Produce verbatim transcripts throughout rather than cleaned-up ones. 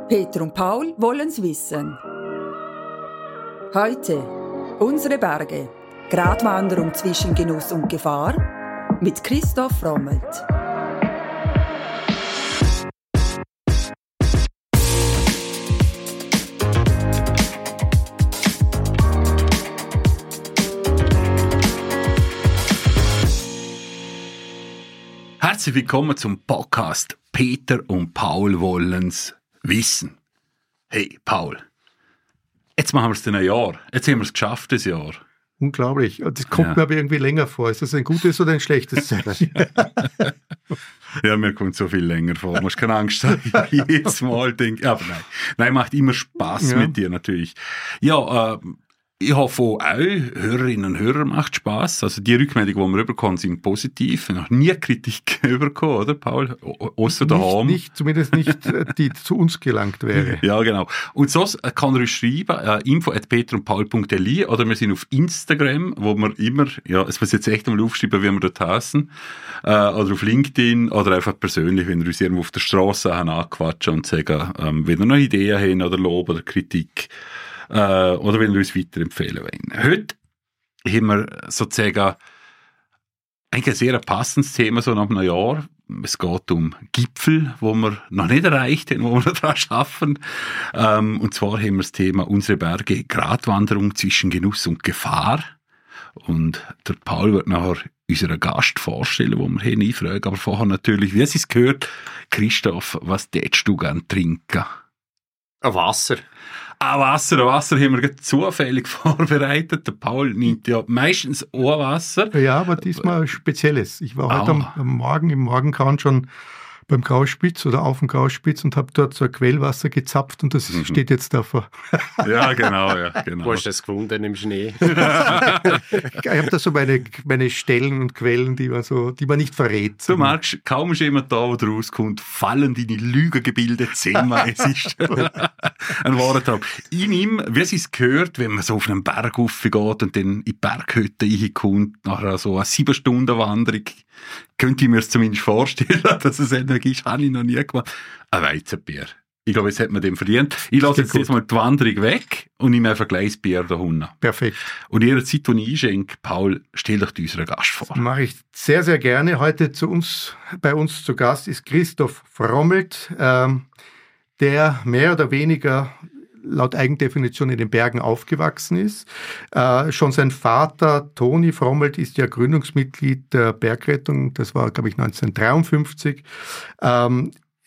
Peter und Paul wollen's wissen. Heute unsere Berge. Gratwanderung zwischen Genuss und Gefahr mit Christoph Rommelt. Herzlich willkommen zum Podcast Peter und Paul wollen's wissen. Hey Paul, jetzt machen wir es in ein Jahr. Jetzt haben wir es geschafft, das Jahr. Unglaublich. Das kommt ja. mir aber irgendwie länger vor. Ist das ein gutes oder ein schlechtes Zeichen? Ja, mir kommt so viel länger vor. Du musst keine Angst haben. Jedes Mal denke aber nein. Nein, macht immer Spaß ja. mit dir natürlich. Ja, äh, ich hoffe auch, Hörerinnen und Hörer macht Spass. Also die Rückmeldungen, die wir rüberkommen, sind positiv. Ich habe noch nie Kritik bekommen, oder Paul? Außer daheim. Nicht, nicht, zumindest nicht, die zu uns gelangt wäre. Ja, genau. Und sonst kann er uns schreiben, äh, info at peter und paul punkt l i oder wir sind auf Instagram, wo wir immer, ja, es muss jetzt echt einmal aufschreiben, wie wir dort heißen, äh, oder auf LinkedIn oder einfach persönlich, wenn wir uns irgendwo auf der Straße anquatschen und sagen, ähm, wenn wir noch Ideen haben oder Lob oder Kritik, äh, oder wenn wir uns weiterempfehlen wollen. Heute haben wir sozusagen eigentlich ein sehr passendes Thema so nach einem Jahr. Es geht um Gipfel, wo wir noch nicht erreicht haben, wo wir noch dran arbeiten. Ähm, und zwar haben wir das Thema unsere Berge, Gratwanderung zwischen Genuss und Gefahr. Und der Paul wird nachher unseren Gast vorstellen, wo wir hin einfragen. Aber vorher natürlich, wie es ist gehört, Christoph, was tätst du gerne trinken? Ein Wasser. Ein Wasser, ein Wasser haben wir zufällig vorbereitet. Der Paul nimmt ja meistens auch Wasser. Ja, aber diesmal ein spezielles. Ich war heute am, am Morgen im Morgengrauen schon beim Grauspitz oder auf dem Grauspitz und habe dort so ein Quellwasser gezapft und das mhm. steht jetzt davor. Ja, genau, ja, genau. Wo hast du das gefunden im Schnee? Ich habe da so meine, meine Stellen und Quellen, die man, so, die man nicht verrät. Du merkst, kaum ist jemand da, wo du rauskommt, fallen deine Lügengebilde zehnmal. Es ist ein wahrer Traum. Ich nehme, wie es ist gehört, wenn man so auf einen Berg raufgeht und dann in die Berghütte reinkommt, nach so einer sieben Stunden Wanderung, könnte ich mir es zumindest vorstellen, dass es Energie ist, habe ich noch nie gemacht. Ein Weizenbier. Ich glaube, jetzt hat man den verdient. Ich lasse jetzt jetzt mal die Wanderung weg und nehme einfach gleich das Bier da unten. Perfekt. Und in Ihrer Zeit, die ich einschenke, Paul, stell dich unseren Gast vor. Das mache ich sehr, sehr gerne. Heute zu uns, bei uns zu Gast ist Christoph Rommelt, ähm, der mehr oder weniger laut Eigendefinition in den Bergen aufgewachsen ist. Äh, schon sein Vater, Toni Rommelt, ist ja Gründungsmitglied der Bergrettung. Das war, glaube ich, neunzehnhundertdreiundfünfzig. Ähm,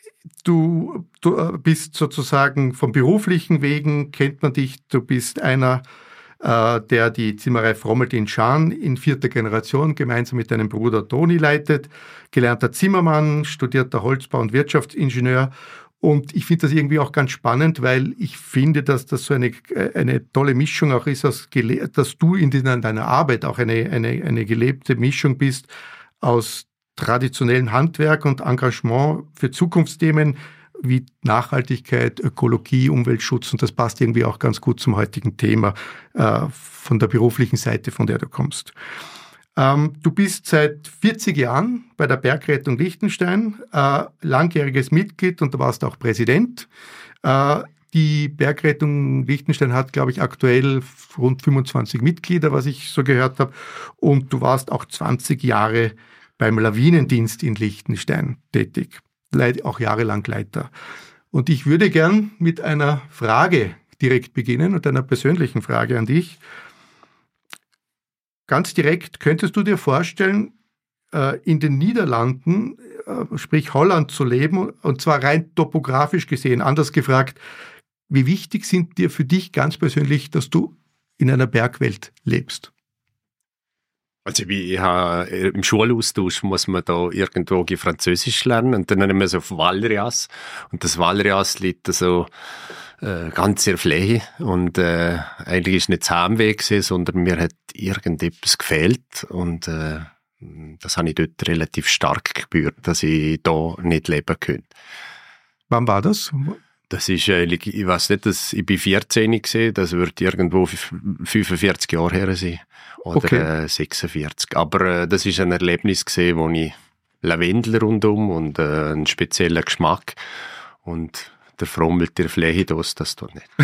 du, du bist sozusagen vom beruflichen Wegen, kennt man dich. Du bist einer, äh, der die Zimmerei Rommelt in Schaan in vierter Generation gemeinsam mit deinem Bruder Toni leitet. Gelernter Zimmermann, studierter Holzbau- und Wirtschaftsingenieur. Und ich finde das irgendwie auch ganz spannend, weil ich finde, dass das so eine, eine tolle Mischung auch ist, dass, dass du in deiner Arbeit auch eine, eine, eine gelebte Mischung bist aus traditionellem Handwerk und Engagement für Zukunftsthemen wie Nachhaltigkeit, Ökologie, Umweltschutz. Und das passt irgendwie auch ganz gut zum heutigen Thema äh, von der beruflichen Seite, von der du kommst. Ähm, du bist seit vierzig Jahren bei der Bergrettung Liechtenstein, äh, langjähriges Mitglied und du warst auch Präsident. Äh, die Bergrettung Liechtenstein hat, glaube ich, aktuell rund fünfundzwanzig Mitglieder, was ich so gehört habe. Und du warst auch zwanzig Jahre beim Lawinendienst in Liechtenstein tätig, Leit- auch jahrelang Leiter. Und ich würde gern mit einer Frage direkt beginnen und einer persönlichen Frage an dich. Ganz direkt, könntest du dir vorstellen, in den Niederlanden, sprich Holland, zu leben, und zwar rein topografisch gesehen? Anders gefragt, wie wichtig sind dir für dich ganz persönlich, dass du in einer Bergwelt lebst? Also ich, ich habe, im Schulaustausch muss man da irgendwo Französisch lernen und dann nehmen wir so auf Valrias und das Valrias liegt so äh, ganz in der Fläche und äh, eigentlich ist nicht das Heimweh gewesen, sondern mir hat irgendetwas gefehlt und äh, das habe ich dort relativ stark gespürt, dass ich da nicht leben könnte. Wann war das? Das ist eigentlich, ich weiss nicht, dass ich bin vierzehn gewesen, das wird irgendwo fünfundvierzig Jahre her sein. Oder okay. äh, sechsundvierzig. Aber äh, das ist ein Erlebnis gewesen, wo ich Lavendel rundum und äh, einen speziellen Geschmack. Und der Frommelt, der Flehidos, das tut nicht.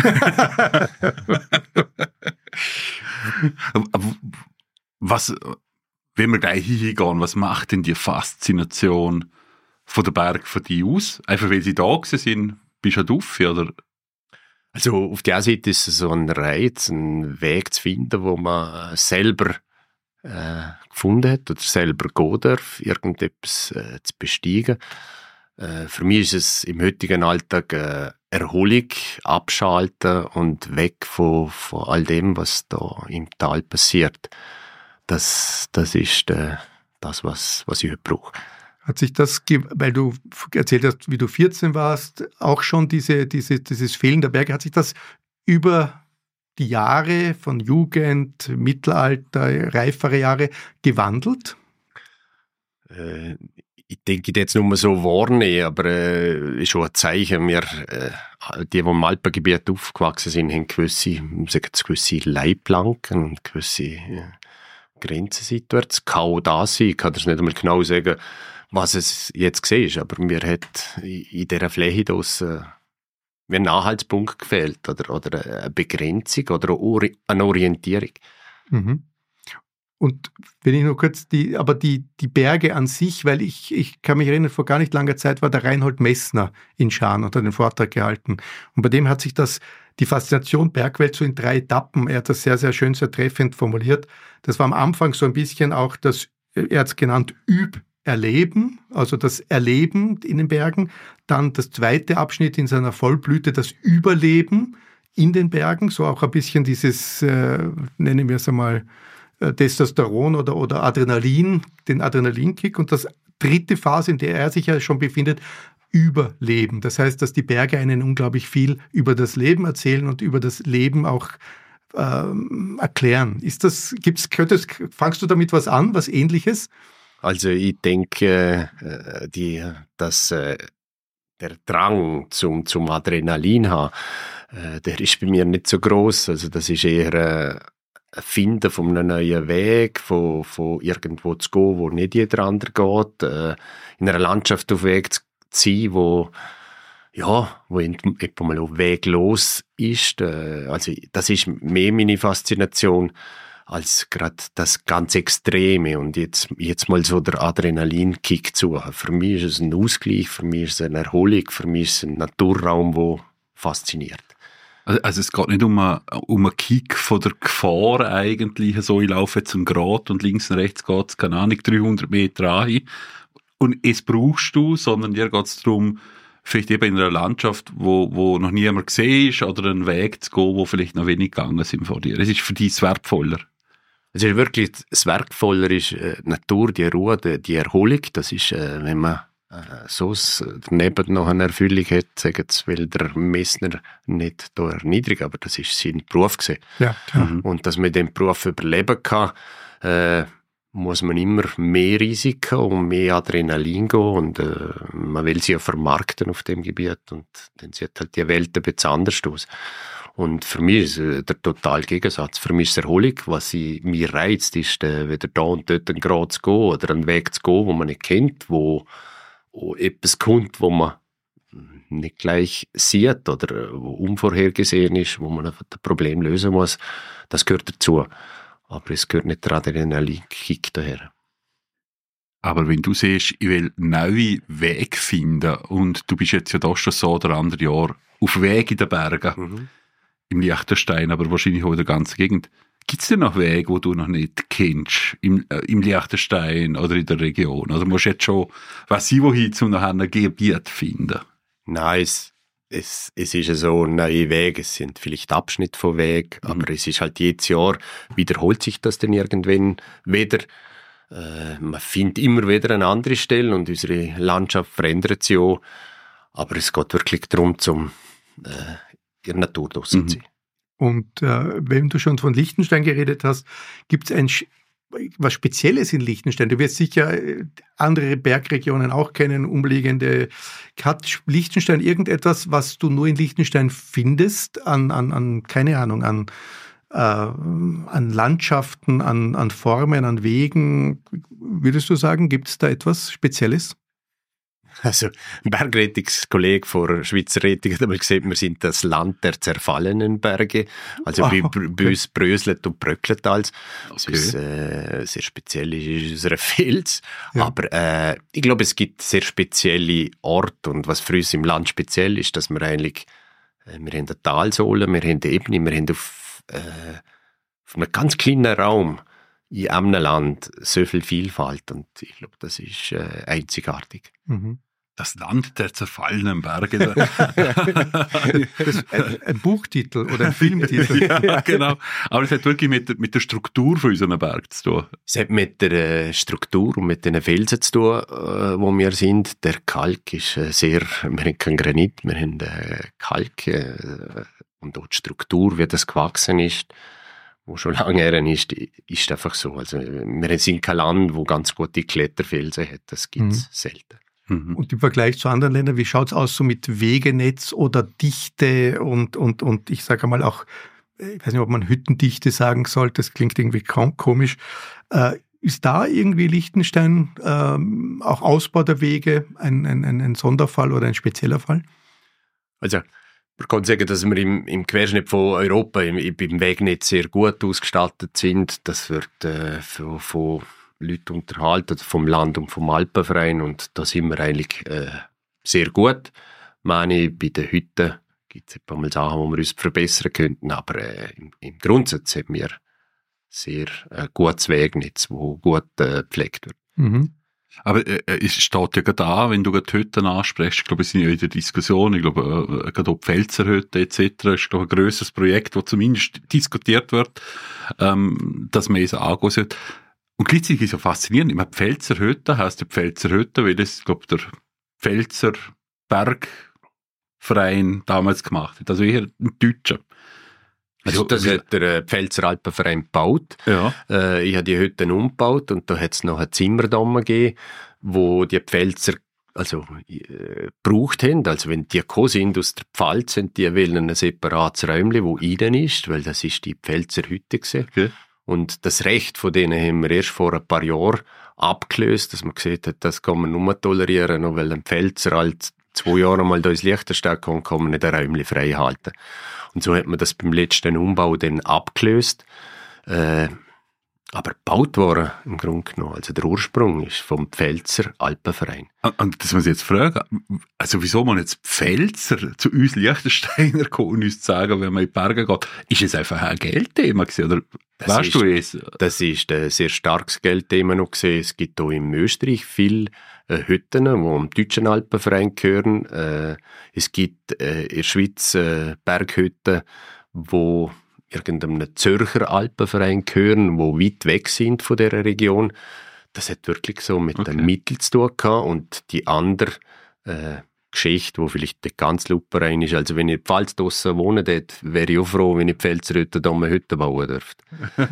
Was, wenn wir gleich hingehen, was macht denn die Faszination von der Berg von dir aus? Einfach weil sie da gewesen sind, bist du drauf, oder? Also auf der einen Seite ist es so ein Reiz, einen Weg zu finden, wo man selber äh, gefunden hat oder selber gehen darf, irgendetwas äh, zu besteigen. Äh, für mich ist es im heutigen Alltag äh, Erholung, abschalten und weg von, von all dem, was da im Tal passiert. Das, das ist äh, das, was, was ich heute brauche. Hat sich das, weil du erzählt hast, wie du vierzehn warst, auch schon diese, diese, dieses Fehlen der Berge, hat sich das über die Jahre von Jugend, Mittelalter, reifere Jahre gewandelt? Äh, ich denke, ich jetzt nur so wahrnehmen, aber äh, ist schon ein Zeichen. Wir, äh, die, die im Alpengebiet aufgewachsen sind, haben gewisse, sagen, gewisse Leitplanken und gewisse äh, Grenzen seitwärts. Kann auch da sein, ich kann das nicht einmal genau sagen, was es jetzt gesehen ist, aber mir hat in dieser Fläche äh, ein Anhaltspunkt gefehlt oder, oder eine Begrenzung oder eine Orientierung. Mhm. Und wenn ich nur kurz, die, aber die, die Berge an sich, weil ich, ich kann mich erinnern, vor gar nicht langer Zeit war der Reinhold Messner in Schaan und hat einen Vortrag gehalten. Und bei dem hat sich das, die Faszination Bergwelt so in drei Etappen, er hat das sehr, sehr schön, sehr treffend formuliert. Das war am Anfang so ein bisschen auch das, er hat es genannt, Üb-Erleben, also das Erleben in den Bergen. Dann das zweite Abschnitt in seiner Vollblüte, das Überleben in den Bergen, so auch ein bisschen dieses, äh, nennen wir es einmal, Testosteron oder, oder Adrenalin, den Adrenalinkick. Und das dritte Phase, in der er sich ja schon befindet, Überleben. Das heißt, dass die Berge einen unglaublich viel über das Leben erzählen und über das Leben auch ähm, erklären. Ist das, gibt's, könntest, fangst du damit was an, was Ähnliches? Also ich denke, äh, die, dass äh, der Drang zum, zum Adrenalin haben, äh, der ist bei mir nicht so groß. Also das ist eher äh, Finden von einem neuen Weg, von, von irgendwo zu gehen, wo nicht jeder andere geht, äh, in einer Landschaft auf Weg zu sein, wo, ja, wo etwa mal auf Weg los ist. Äh, also das ist mehr meine Faszination als gerade das ganz Extreme und jetzt, jetzt mal so der Adrenalinkick zu haben. Für mich ist es ein Ausgleich, für mich ist es eine Erholung, für mich ist es ein Naturraum, der fasziniert. Also es geht nicht um einen, um einen Kick von der Gefahr eigentlich, so ich laufe jetzt einen Grat und links und rechts geht es, keine Ahnung, dreihundert Meter an und es brauchst du, sondern dir geht es darum, vielleicht eben in einer Landschaft, wo, wo noch niemand gesehen ist oder einen Weg zu gehen, wo vielleicht noch wenig gegangen sind vor dir. Es ist für dich wertvoller. Es ist wirklich, das Wertvoller ist äh, die Natur, die Ruhe, die, die Erholung. Das ist, äh, wenn man so daneben noch eine Erfüllung hat, sagen sie, weil der Messner nicht da erniedrigt, aber das ist sein Beruf gewesen. Ja, mhm. Und dass man den Beruf überleben kann, äh, muss man immer mehr Risiken und mehr Adrenalin gehen und äh, man will sie ja vermarkten auf dem Gebiet und dann sieht halt die Welt ein bisschen anders aus. Und für mich ist äh, der total Gegensatz. Für mich ist Erholung, was ich, mich reizt, ist äh, wieder da und dort einen Grad zu gehen oder einen Weg zu gehen, wo man nicht kennt, wo wo etwas kommt, wo man nicht gleich sieht oder wo unvorhergesehen ist, wo man einfach das Problem lösen muss, das gehört dazu. Aber es gehört nicht der Adrenalinkick daher. Aber wenn du siehst, ich will neue Wege finden und du bist jetzt ja doch schon so oder andere Jahr auf Weg in den Bergen, mhm. im Liechtenstein, aber wahrscheinlich auch in der ganzen Gegend, gibt es denn noch Wege, die du noch nicht kennst, im, äh, im Liechtenstein oder in der Region? Oder musst du jetzt schon, was sie wohin zu nachher ein Gebiet finden? Nein, es, es, es ist so neue Wege, es sind vielleicht Abschnitte von Weg, mhm. aber es ist halt jedes Jahr, wiederholt sich das dann irgendwann wieder. Äh, man findet immer wieder eine andere Stelle und unsere Landschaft verändert sich auch. Aber es geht wirklich darum, zum äh, in der Natur draussen mhm. zu sein. Und äh, wenn du schon von Liechtenstein geredet hast, gibt es ein was Spezielles in Liechtenstein? Du wirst sicher andere Bergregionen auch kennen, umliegende. Hat Liechtenstein irgendetwas, was du nur in Liechtenstein findest, an, an, an keine Ahnung, an, äh, an Landschaften, an, an Formen, an Wegen? Würdest du sagen, gibt es da etwas Spezielles? Also ein Bergrettungskollege von der Schweizer Rettung hat einmal gesagt, wir sind das Land der zerfallenen Berge. Also bei, okay. bei uns bröselt und bröckelt alles. Was Okay. uns, äh, sehr speziell ist, ist unser Fels. Ja. Aber äh, ich glaube, es gibt sehr spezielle Orte. Und was für uns im Land speziell ist, dass wir eigentlich, äh, wir haben eine Talsohle, wir haben eine Ebene, wir haben auf, äh, auf einem ganz kleinen Raum in einem Land so viel Vielfalt. Und ich glaube, das ist äh, einzigartig. Mhm. Das Land der zerfallenen Berge. Das, ein, ein Buchtitel oder ein Filmtitel. Ja, genau. Aber es hat wirklich mit, der- mit der Struktur von unseren Bergen zu tun. Es hat mit der äh, Struktur und mit den Felsen zu tun, äh, wo wir sind. Der Kalk ist äh, sehr, wir haben keinen Granit, wir haben äh, Kalk äh, und auch die Struktur, wie das gewachsen ist, wo schon lange her ist, ist einfach so. Also wir sind kein Land, wo ganz gute Kletterfelsen hat, das gibt es Mhm. selten. Mhm. Und im Vergleich zu anderen Ländern, wie schaut es aus so mit Wegenetz oder Dichte und, und, und ich sage mal auch, ich weiß nicht, ob man Hüttendichte sagen sollte, das klingt irgendwie kaum komisch. Äh, ist da irgendwie Liechtenstein ähm, auch Ausbau der Wege ein, ein, ein, ein Sonderfall oder ein spezieller Fall? Also man kann sagen, dass wir im, im Querschnitt von Europa im, im Wegnetz sehr gut ausgestattet sind. Das wird äh, von, von Leuten unterhalten, vom Land- und vom Alpenverein, und da sind wir eigentlich äh, sehr gut. Ich meine, bei den Hütten gibt es ein paar Mal Sachen, wo wir uns verbessern könnten, aber äh, im, im Grundsatz haben wir sehr äh, gutes Wegnetz, das gut äh, gepflegt wird. Mhm. Aber äh, es steht ja gerade da, wenn du gerade die Hütten ansprichst, ich glaube, wir sind ja in der Diskussion, ich glaube, äh, gerade auch die Pfälzerhütte et cetera ist, glaube ich, ein grösseres Projekt, das zumindest diskutiert wird, ähm, dass man es angehen sollte. Und gleichzeitig ist es ja faszinierend, ich meine, Pfälzerhütte heisst ja Pfälzerhütte, weil das, glaube ich, der Pfälzer Bergverein damals gemacht hat, also eher ein Deutscher. Also, das wie- hat der äh, Pfälzer Alpenverein gebaut. ja. Äh, ich habe die Hütten umgebaut und da hat es noch ein Zimmer da gegeben, wo die Pfälzer also, äh, gebraucht haben. Also wenn die gekommen sind aus der Pfalz, sind die wollen ein separates Räumchen, wo innen ist, weil das ist die Pfälzer Hütte gewesen. Okay. Und das Recht von denen haben wir erst vor ein paar Jahren abgelöst, dass man gesagt hat, das kann man nur tolerieren, nur weil ein Pfälzer halt zwei Jahre mal da ins Liechtenstein kommt, kann man nicht ein Räumchen frei halten. Und so hat man das beim letzten Umbau dann abgelöst. Äh, aber gebaut worden im Grunde genommen. Also der Ursprung ist vom Pfälzer Alpenverein. Und- Und das muss ich jetzt fragen, also wieso man jetzt Pfälzer zu uns Liechtensteiner kommen und uns sagen, wenn man in die Berge geht, ist es einfach ein Geldthema gewesen, oder Das weißt ist- du es? Das ist ein sehr starkes Geldthema noch gesehen. Es gibt auch in Österreich viele äh, Hütten, die am deutschen Alpenverein gehören. Äh, es gibt äh, in der Schweiz äh, Berghütten, die irgendeinem Zürcher Alpenverein gehören, die weit weg sind von dieser Region. Das hat wirklich so mit Okay. den Mitteln zu tun gehabt. Und die andere äh, Geschichte, die vielleicht nicht ganz luperein ist, also wenn ihr in der Pfalz draussen wohnt, wäre ich auch froh, wenn ich Pfälzerhütte da eine Hütte bauen dürfte.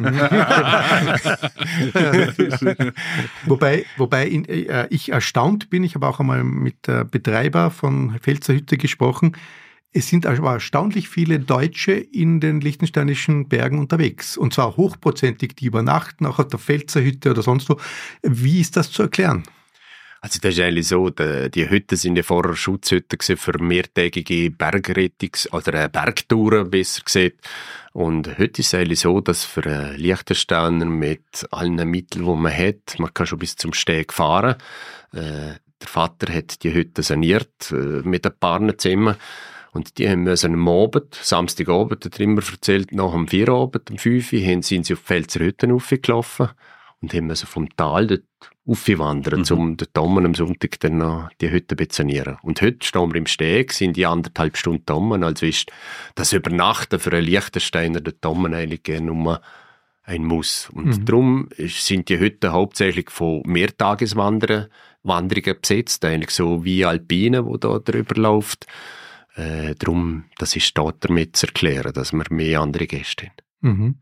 Wobei, wobei in, äh, ich erstaunt bin, ich habe auch einmal mit der Betreiber von Pfälzer Hütte gesprochen, es sind aber erstaunlich viele Deutsche in den liechtensteinischen Bergen unterwegs. Und zwar hochprozentig, die übernachten, auch auf der Pfälzer Hütte oder sonst wo. Wie ist das zu erklären? Also das ist eigentlich so, die, die Hütten sind ja vorher Schutzhütten gewesen für mehrtägige Bergrettungs- oder äh, Bergtouren, besser gesagt. Und heute ist es eigentlich so, dass für einen Liechtensteiner mit allen Mitteln, die man hat, man kann schon bis zum Steg fahren. Äh, der Vater hat die Hütte saniert äh, mit ein paar zusammen. Und die haben müssen am Abend, Samstagabend, hat er immer erzählt, nach dem Vierabend, um fünf Uhr, sind sie auf die Pfälzer Hütten raufgelaufen und haben müssen vom Tal dort raufwandern, Mhm. um dort oben am Sonntag dann noch die Hütte zu bezonieren. Und heute stehen wir im Steg, sind die anderthalb Stunden oben, also ist das Übernachten für einen Liechtensteiner dort oben eigentlich gerne nur ein Muss. Und Mhm. darum ist- sind die Hütten hauptsächlich von Mehrtageswanderern Wanderungen besetzt, eigentlich so wie Alpine, wo da drüber läuft. Äh, darum, das ist dort damit zu erklären, dass wir mehr andere Gäste haben. Mhm.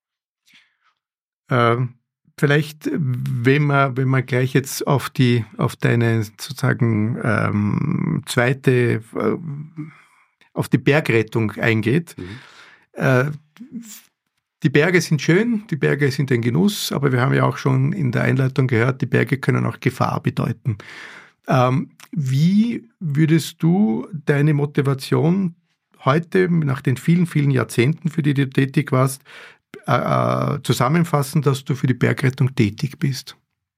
Ähm, vielleicht, wenn man, wenn man gleich jetzt auf die, auf deine sozusagen ähm, zweite, äh, auf die Bergrettung eingeht. Mhm. Äh, die Berge sind schön, die Berge sind ein Genuss, aber wir haben ja auch schon in der Einleitung gehört, die Berge können auch Gefahr bedeuten. Ähm, wie würdest du deine Motivation heute, nach den vielen, vielen Jahrzehnten, für die du tätig warst, äh, zusammenfassen, dass du für die Bergrettung tätig bist?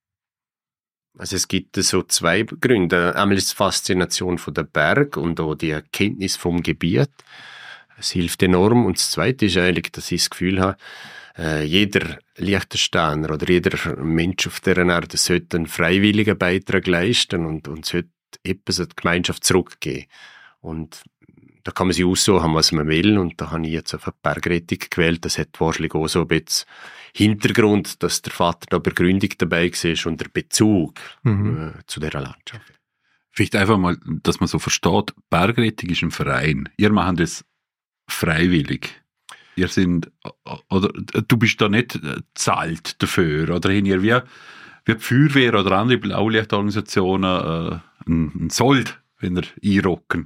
Also es gibt so zwei Gründe. Einmal ist die Faszination von der Berg und auch die Erkenntnis vom Gebiet. Es hilft enorm. Und das Zweite ist eigentlich, dass ich das Gefühl habe, äh, jeder Liechtensteiner oder jeder Mensch auf dieser Erde sollte einen freiwilligen Beitrag leisten und, und sollte etwas an die Gemeinschaft zurückgeben. Und da kann man sich aussuchen, was man will. Und da habe ich jetzt auf eine Bergrettung gewählt. Das hat wahrscheinlich auch so ein bisschen Hintergrund, dass der Vater da bei der Gründung dabei war und der Bezug mhm. äh, zu dieser Landschaft. Vielleicht einfach mal, dass man so versteht, Bergrettung ist ein Verein. Ihr macht das freiwillig. Ihr sind, oder du bist da nicht zahlt dafür, oder haben ihr wie, wie die Feuerwehr oder andere Blaulichtorganisationen äh, einen Sold, wenn ihr einrocken?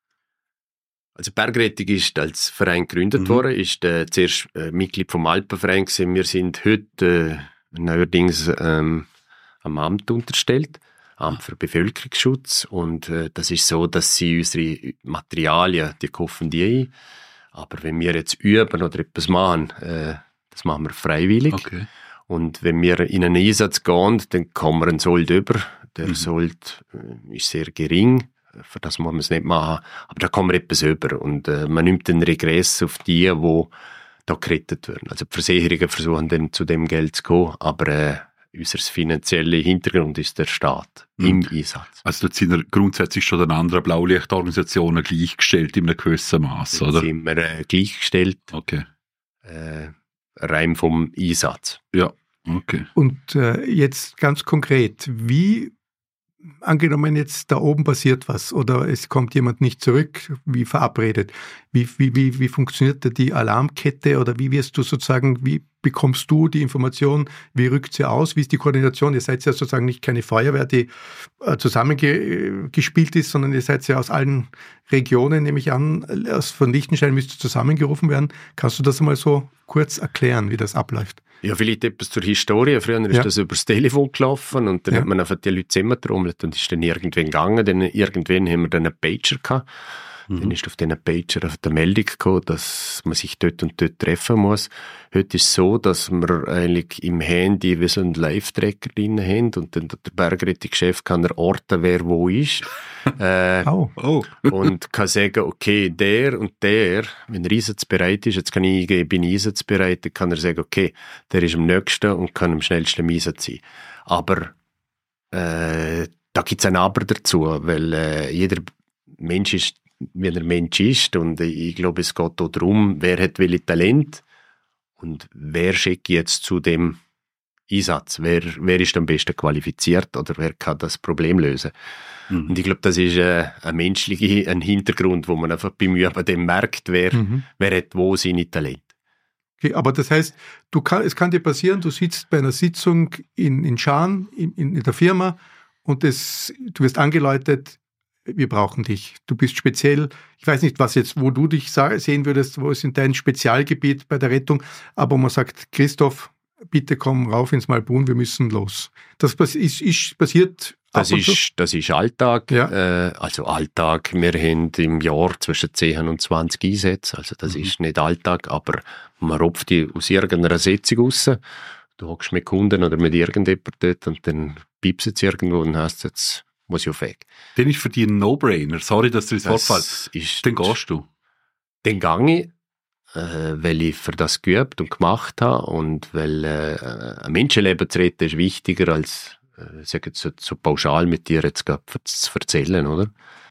Also Bergrettung ist als Verein gegründet mhm. worden, ist äh, zuerst äh, Mitglied vom Alpenverein gewesen. Wir sind heute äh, neuerdings ähm, am Amt unterstellt, Amt für Bevölkerungsschutz, und äh, das ist so, dass sie unsere Materialien, die kaufen die ein, aber wenn wir jetzt üben oder etwas machen, äh, das machen wir freiwillig. Okay. Und wenn wir in einen Einsatz gehen, dann kommen wir einen Sold über. Der mhm. Sold äh, ist sehr gering. Für das muss man es nicht machen, aber da kommt etwas über und äh, man nimmt den Regress auf die, die da gerettet werden. Also die Versicherungen versuchen dann zu dem Geld zu kommen, aber äh, unser finanzieller Hintergrund ist der Staat mhm. im Einsatz. Also dort sind wir grundsätzlich schon den anderen Blaulichtorganisationen gleichgestellt in einem gewissen Maß, oder? Sind wir äh, gleichgestellt, okay. äh, rein vom Einsatz. Ja, okay. Und äh, jetzt ganz konkret, wie angenommen jetzt da oben passiert was oder es kommt jemand nicht zurück, wie verabredet. Wie, wie, wie, wie funktioniert da die Alarmkette oder wie wirst du sozusagen, wie bekommst du die Information, wie rückt sie aus, wie ist die Koordination? Ihr seid ja sozusagen nicht keine Feuerwehr, die äh, zusammengespielt ist, sondern ihr seid ja aus allen Regionen, nehme ich an, aus, von Liechtenstein müsst ihr zusammengerufen werden. Kannst du das einmal so kurz erklären, wie das abläuft? Ja, vielleicht etwas zur Historie. Früher ja. ist das über das Telefon gelaufen und dann ja. hat man einfach die Leute zusammengetrommelt und ist dann irgendwann gegangen. Dann irgendwann haben wir dann einen Pager gehabt. Mhm. Dann ist auf diesen Pager auf der Meldung gekommen, dass man sich dort und dort treffen muss. Heute ist es so, dass wir eigentlich im Handy wie so einen Live-Tracker drin haben und dann der Bergrettungschef kann erorten, wer wo ist. äh, oh. Oh. Und kann sagen, okay, der und der, wenn er einsatzbereit ist, jetzt kann ich eingeben, ich bin einsatzbereit, dann kann er sagen, okay, der ist am nächsten und kann am schnellsten im Einsatz sein. Aber äh, da gibt es ein Aber dazu, weil äh, jeder Mensch ist, wie er Mensch ist, und ich glaube, es geht auch darum, wer hat welche Talent und wer schickt jetzt zu dem Einsatz, wer, wer ist am besten qualifiziert oder wer kann das Problem lösen. Mhm. Und ich glaube, das ist äh, ein menschlicher ein Hintergrund, wo man einfach beim Üben dem merkt, wer, mhm. wer hat wo seine Talente. Okay, aber das heißt, du kann, es kann dir passieren, du sitzt bei einer Sitzung in, in Schaan, in, in der Firma, und das, du wirst angeläutet, wir brauchen dich. Du bist speziell, ich weiß nicht, was jetzt, wo du dich sehen würdest, wo ist in dein Spezialgebiet bei der Rettung, aber man sagt, Christoph, bitte komm rauf ins Malbrunn, wir müssen los. Das ist, ist passiert. Das ist, das ist Alltag, ja. äh, also Alltag. Wir haben im Jahr zwischen zehn und zwanzig Einsätze, also das mhm. ist nicht Alltag, aber man rupft die aus irgendeiner Sitzung raus. Du hockst mit Kunden oder mit irgendjemandem dort und dann piepst es irgendwo und hast jetzt muss ich auf Weg. Den ist für dich ein No-Brainer. Sorry, dass dir das Wort fällt. Dann gehst du. Dann gehe ich, äh, weil ich für das geübt und gemacht habe und weil äh, ein Menschenleben zu retten ist wichtiger als äh, sag jetzt so, so pauschal mit dir jetzt zu erzählen, oder?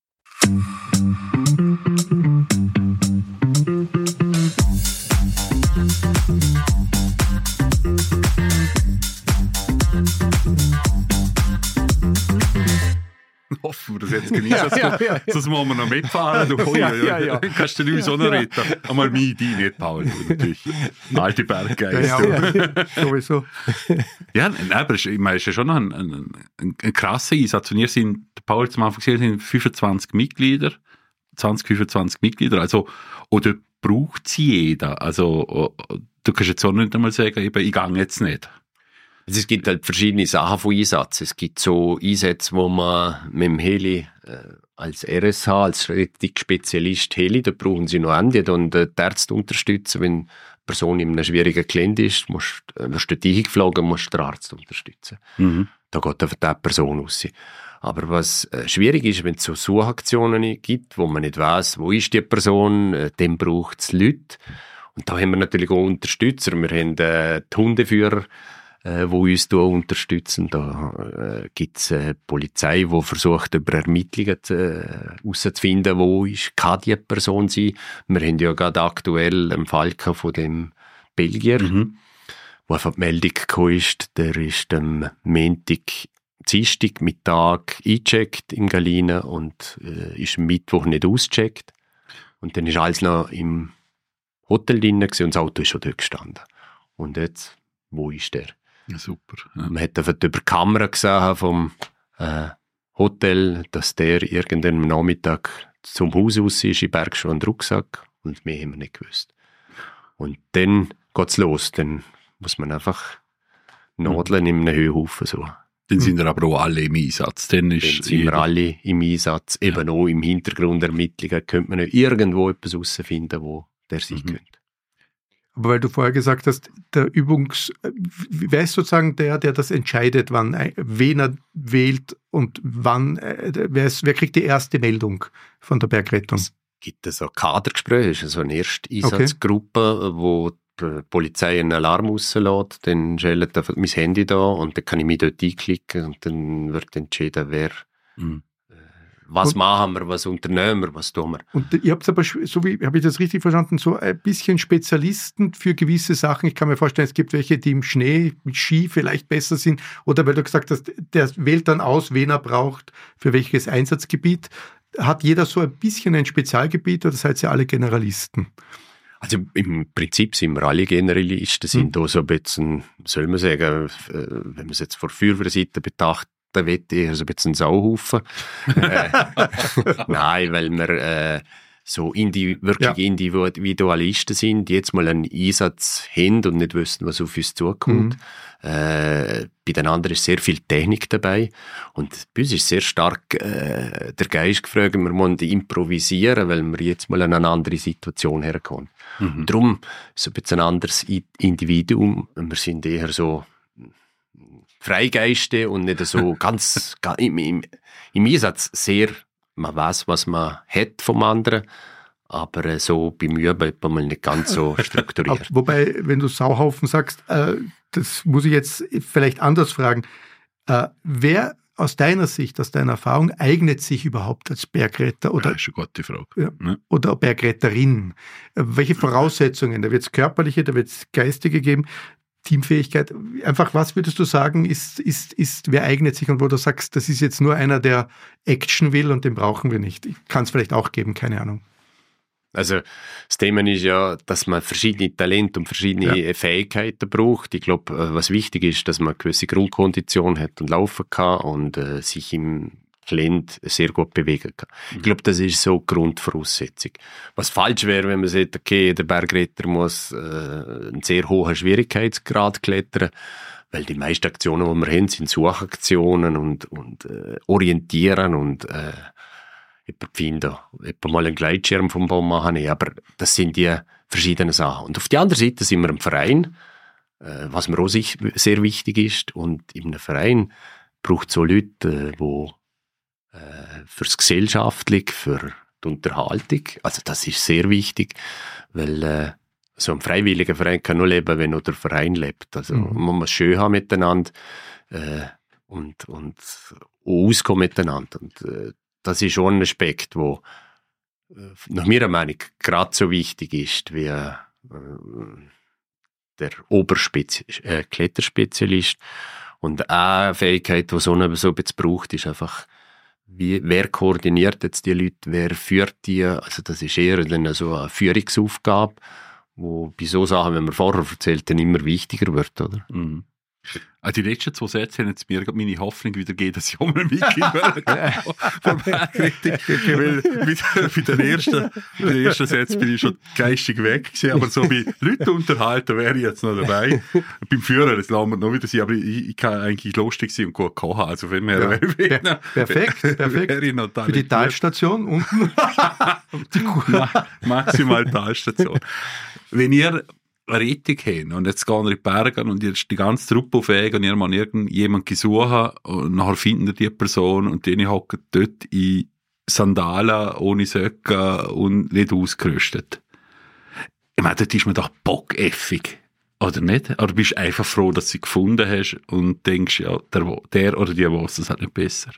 Hoffen wir, das jetzt genießt. Ja, ja, ja. Sonst müssen wir noch mitfahren. Du ja, ja, ja. kannst du nicht so noch retten. Einmal mich, die nicht, Paul. Natürlich. Alte Berggeist. Ja, ja, ja. Sowieso. Ja, aber es ist ja schon noch ein, ein, ein, ein krasser Einsatz. Und ihr sind, Paul zum Anfang gesehen, sind fünfundzwanzig Mitglieder. zwanzig, fünfundzwanzig Mitglieder. Also, oder braucht sie jeder? Also, du kannst jetzt auch nicht einmal sagen, ich gehe jetzt nicht. Also es gibt halt verschiedene Sachen von Einsatz. Es gibt so Einsätze, wo man mit dem Heli äh, als R S H, als Rettungsspezialist Heli, da brauchen sie noch Ende und äh, die Ärzte unterstützen. Wenn eine Person in einem schwierigen Gelände ist, musst, äh, wirst du dort eingeflogen, musst den Arzt unterstützen. Mhm. Da geht einfach die Person raus. Aber was äh, schwierig ist, wenn es so Suchaktionen gibt, wo man nicht weiss, wo ist die Person, äh, dann braucht es Leute. Und da haben wir natürlich auch Unterstützer. Wir haben äh, die Hundeführer, äh, die uns da unterstützen. Da äh, gibt es äh, Polizei, die versucht, über Ermittlungen herauszufinden, äh, wo ist, kann die Person sein. Wir haben ja gerade aktuell einen Fall von dem Belgier, mhm. wo einfach die Meldung gekommen ist, der ist am Montag, Dienstag Mittag eingecheckt in Galina und äh, ist am Mittwoch nicht ausgecheckt. Und dann ist alles noch im Hotel drin und das Auto ist schon dort gestanden. Und jetzt, wo ist der? Ja, super. Ja. Man hat einfach über die Kamera gesehen vom äh, Hotel, dass der irgendwann am Nachmittag zum Haus raus ist, in Bergschuhe und Rucksack. Und mehr haben wir nicht gewusst. Und dann geht's los. Dann muss man einfach Nadeln mhm. in einem Höhenhaufen suchen. Dann sind wir aber auch alle im Einsatz. Dann, ist dann sind wir alle im Einsatz. Ja. Eben auch im Hintergrund Ermittlungen könnte man irgendwo etwas herausfinden, wo der sein mhm. könnte. Aber weil du vorher gesagt hast, der Übungs... Wer ist sozusagen der, der das entscheidet, wann, wen er wählt und wann... Wer, ist, wer kriegt die erste Meldung von der Bergrettung? Es gibt so Kadergespräche, also eine erste Einsatzgruppe, okay. wo die Polizei einen Alarm rauslässt, dann schellt einfach mein Handy da und dann kann ich mich dort einklicken und dann wird entschieden, wer... Mhm. Was und, machen wir, was unternehmen wir, was tun wir. Und ihr habt aber, so wie, habe ich das richtig verstanden, so ein bisschen Spezialisten für gewisse Sachen. Ich kann mir vorstellen, es gibt welche, die im Schnee, mit Ski vielleicht besser sind. Oder weil du gesagt hast, der wählt dann aus, wen er braucht, für welches Einsatzgebiet. Hat jeder so ein bisschen ein Spezialgebiet oder seid ihr alle Generalisten? Also im Prinzip sind wir alle Generalisten, sind hm. da so ein bisschen, soll man sagen, wenn man es jetzt von der Feuerwehrseite betrachtet, da wette ich so ein bisschen Sauhaufen. äh, Nein, weil wir äh, so indi- wirklich ja. Individualisten sind, die jetzt mal einen Einsatz haben und nicht wissen, was auf uns zukommt. Mhm. Äh, bei den anderen ist sehr viel Technik dabei. Und bei uns ist sehr stark äh, der Geist gefragt, wir müssen improvisieren, weil wir jetzt mal in eine andere Situation herkommen. Mhm. Darum ist es ein bisschen ein anderes Individuum. Wir sind eher so Freigeiste und nicht so ganz, ganz im, im, im Einsatz sehr, man weiß, was man hat vom anderen, aber so beim Üben mal nicht ganz so strukturiert. Wobei, wenn du Sauhaufen sagst, äh, das muss ich jetzt vielleicht anders fragen, äh, wer aus deiner Sicht, aus deiner Erfahrung, eignet sich überhaupt als Bergretter? Oder, ja, ist eine gute Frage. Ja, ja. Oder Bergretterin? Äh, welche Voraussetzungen? Da wird es körperliche, da wird es geistige geben. Teamfähigkeit, einfach was würdest du sagen, ist, ist, ist, wer eignet sich und wo du sagst, das ist jetzt nur einer, der Action will und den brauchen wir nicht. Kann es vielleicht auch geben, keine Ahnung. Also das Thema ist ja, dass man verschiedene Talente und verschiedene ja. Fähigkeiten braucht. Ich glaube, was wichtig ist, dass man eine gewisse Grundkondition hat und laufen kann und äh, sich im Gelände sehr gut bewegen kann. Mhm. Ich glaube, das ist so die Grundvoraussetzung. Was falsch wäre, wenn man sagt, okay, der Bergretter muss äh, einen sehr hohen Schwierigkeitsgrad klettern, weil die meisten Aktionen, die wir haben, sind Suchaktionen und, und äh, Orientieren und äh, jemand finden, jemand mal einen Gleitschirm vom Baum machen. Nee, aber das sind die verschiedenen Sachen. Und auf der anderen Seite sind wir im Verein, äh, was mir auch sehr wichtig ist. Und in einem Verein braucht es so Leute, die äh, fürs Gesellschaftliche, für die Unterhaltung. Also das ist sehr wichtig, weil äh, so ein freiwilliger Verein kann nur leben, wenn nur der Verein lebt. Also mhm. man muss schön haben miteinander äh, und, und auskommen miteinander. Und äh, das ist schon ein Aspekt, wo äh, nach meiner Meinung gerade so wichtig ist, wie äh, der Oberspezi- äh, Kletterspezialist. Und eine Fähigkeit, die so ein so bisschen braucht, ist einfach, wie, wer koordiniert jetzt die Leute, wer führt die, also das ist eher dann so eine Führungsaufgabe, wo bei so Sachen, wenn man vorher erzählt, dann immer wichtiger wird, oder? Mhm. Also die letzten zwei Sätze haben jetzt mir gerade meine Hoffnung wieder gegeben, dass ich auch mal mitgehen von Bergkritik. Weil mit, mit den ersten, mit den ersten Sätzen bin ich schon geistig weg gewesen, aber so bei Leuten unterhalten wäre ich jetzt noch dabei. Beim Führer, das lassen wir noch wieder sein, aber ich, ich kann eigentlich lustig sein und gut kochen, also wenn wir... Ja. Per- perfekt, perfekt. Wäre ich noch Für die Talstation unten. Die Ma- maximal Talstation. Wenn ihr eine Rettung habt und jetzt gehen wir in die Berge und ihr die ganze Truppe auf Weg und ihr mal irgendjemanden gesucht und nachher finden ihr die Person und die hocken dort in Sandalen, ohne Söcke und nicht ausgerüstet. Ich meine, dort ist man doch bockeffig, oder nicht? Oder bist du einfach froh, dass du sie gefunden hast und denkst, ja, der, der oder die weiß es halt nicht besser?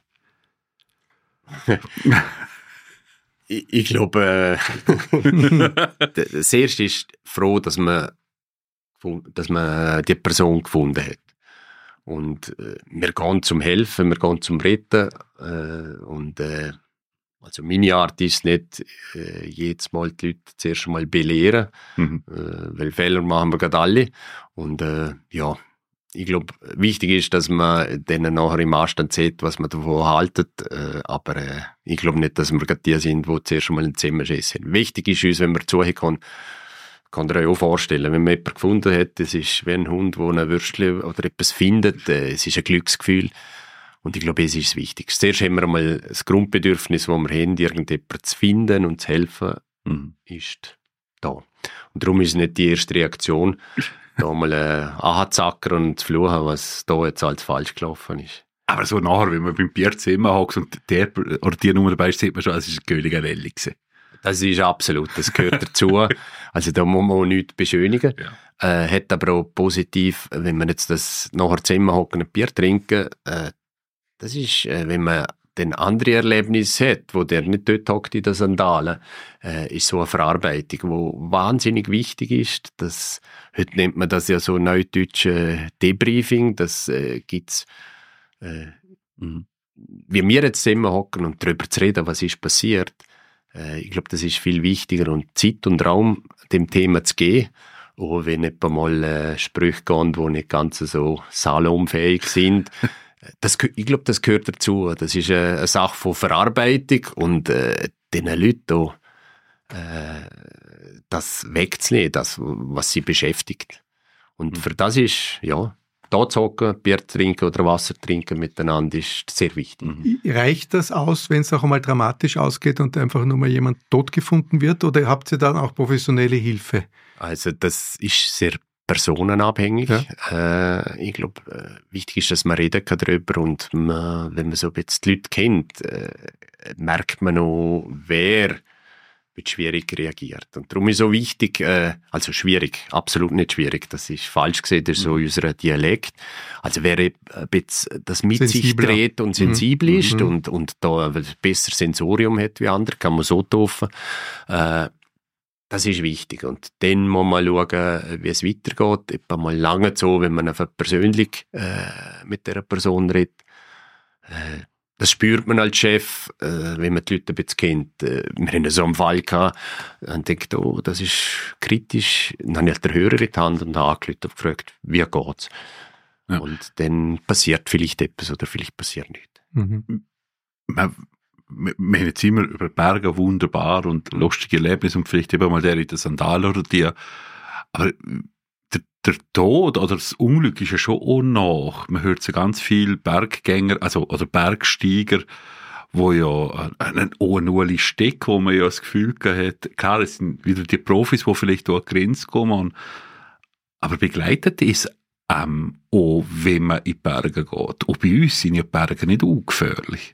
Ich, ich glaube, äh, das erste ist froh, dass man, dass man die Person gefunden hat. Und äh, wir gehen zum Helfen, wir gehen zum Retten. Äh, und äh, also meine Art ist nicht, äh, jedes Mal die Leute zuerst einmal belehren, mhm. äh, weil Fehler machen wir gerade alle. Und äh, ja, ich glaube, wichtig ist, dass man denen nachher im Anstand sieht, was man davon haltet. Äh, aber äh, ich glaube nicht, dass wir gerade die sind, die zuerst einmal einen Zusammenschiss haben. Wichtig ist uns, wenn man zuhören kann, kann ihr euch auch vorstellen, wenn man jemanden gefunden hat, es ist wie ein Hund, der ein Würstchen oder etwas findet, äh, es ist ein Glücksgefühl. Und ich glaube, es ist das Wichtigste. Zuerst haben wir einmal das Grundbedürfnis, das wir haben, irgendjemanden zu finden und zu helfen, mhm. ist da. Und darum ist es nicht die erste Reaktion, da mal äh, anzuzackern und zu fluchen, was da jetzt alles falsch gelaufen ist. Aber so nachher, wenn man beim Bier zusammen hockt und der oder die Nummer dabei ist, sieht man schon, es ist ein Königer Rallye gewesen. Das ist absolut, das gehört dazu. Also da muss man auch nichts beschönigen. Ja. Äh, hat aber auch positiv, wenn man jetzt das nachher zusammen hocken und ein Bier trinken, äh, das ist, äh, wenn man den andere Erlebnis hat, wo der nicht dort hockt in den Sandalen, äh, ist so eine Verarbeitung, die wahnsinnig wichtig ist. Das, heute nennt man das ja so neudeutsch äh, Debriefing. Das äh, gibt's, äh, wie wir jetzt zusammen hocken und darüber zu reden, was ist passiert. Äh, ich glaube, das ist viel wichtiger und Zeit und Raum dem Thema zu geben. Auch wenn etwa mal äh, Sprüche gehen, die nicht ganz so salonfähig sind. Das, ich glaube, das gehört dazu. Das ist eine, eine Sache von Verarbeitung und äh, den Leuten äh, das wegzunehmen, das, was sie beschäftigt. Und mhm. für das ist, ja, da zu hocken, Bier trinken oder Wasser trinken miteinander ist sehr wichtig. Mhm. Reicht das aus, wenn es auch einmal dramatisch ausgeht und einfach nur mal jemand tot gefunden wird, oder habt ihr dann auch professionelle Hilfe? Also das ist sehr personenabhängig. Ja. Äh, ich glaube, äh, wichtig ist, dass man reden kann darüber und man, wenn man so ein bisschen die Leute kennt, äh, merkt man auch, wer mit schwierig reagiert. Und darum ist so wichtig, äh, also schwierig, absolut nicht schwierig, das ist falsch gesehen, das ist so unser Dialekt. Also wer ein bisschen das mit Sensibler. sich dreht und sensibel mhm. ist mhm. und, und da ein besser Sensorium hat wie andere, kann man so taufen. Äh, Das ist wichtig. Und dann muss man schauen, wie es weitergeht. Etwa mal lange so, wenn man einfach persönlich äh, mit dieser Person redet. Äh, das spürt man als Chef, äh, wenn man die Leute ein bisschen kennt. Äh, wir haben so einen Fall gehabt und denkt, oh, das ist kritisch. Dann habe ich den Hörer in die Hand und habe angerufen und gefragt, wie geht's? Ja. Und dann passiert vielleicht etwas oder vielleicht passiert nichts. Mhm. Man Wir haben jetzt immer über Berge wunderbar und lustige Erlebnisse und vielleicht eben mal der in der Sandale oder die. Aber der, der Tod oder das Unglück ist ja schon auch nach. Man hört so ganz viele Berggänger, also, oder Bergsteiger, wo ja einen Ohnuli Steck, wo man ja das Gefühl hat, klar, es sind wieder die Profis, die vielleicht auch an die Grenze kommen. Aber begleitet ist ähm, auch, wenn man in die Berge geht. Auch bei uns sind ja die Berge nicht ungefährlich.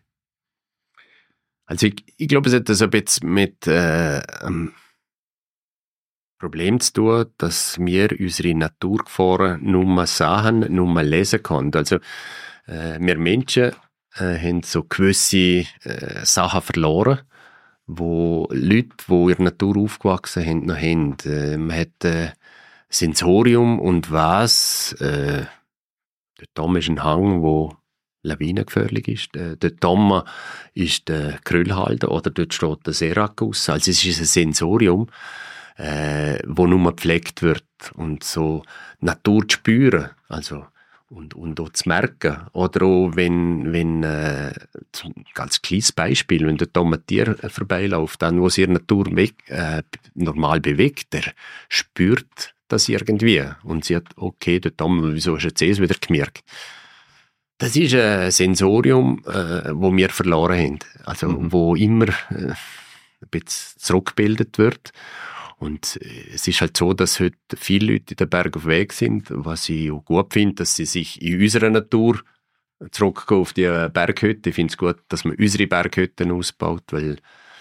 Also ich, ich glaube, es hat das ein bisschen mit äh, einem Problem zu tun, dass wir unsere Naturgefahren nur sahen, nur lesen können. Also äh, wir Menschen äh, haben so gewisse äh, Sachen verloren, wo Leute, die in der Natur aufgewachsen sind, noch haben. Äh, man hat äh, Sensorium und was. Äh, dort ist ein Hang, wo lawinengefährlich ist. Äh, dort oben ist der Krüllhalter oder dort steht der Serakus. Also es ist ein Sensorium, äh, wo nur gepflegt wird und so Natur zu spüren. Also, und, und auch zu merken. Oder auch, wenn, wenn äh, zum ganz kleines Beispiel, wenn dort ein Tier vorbeiläuft, dann, wo sich in der Natur weg, äh, normal bewegt, der spürt das irgendwie und sieht, okay, dort haben, wieso hast du jetzt es wieder gemerkt? Das ist ein Sensorium, äh, wo wir verloren haben. Also, mhm. wo immer äh, ein bisschen zurückgebildet wird. Und es ist halt so, dass heute viele Leute in den Bergen auf Weg sind, was ich auch gut finde, dass sie sich in unserer Natur zurückgehen auf die Berghütte. Ich finde es gut, dass man unsere Berghütten ausbaut, weil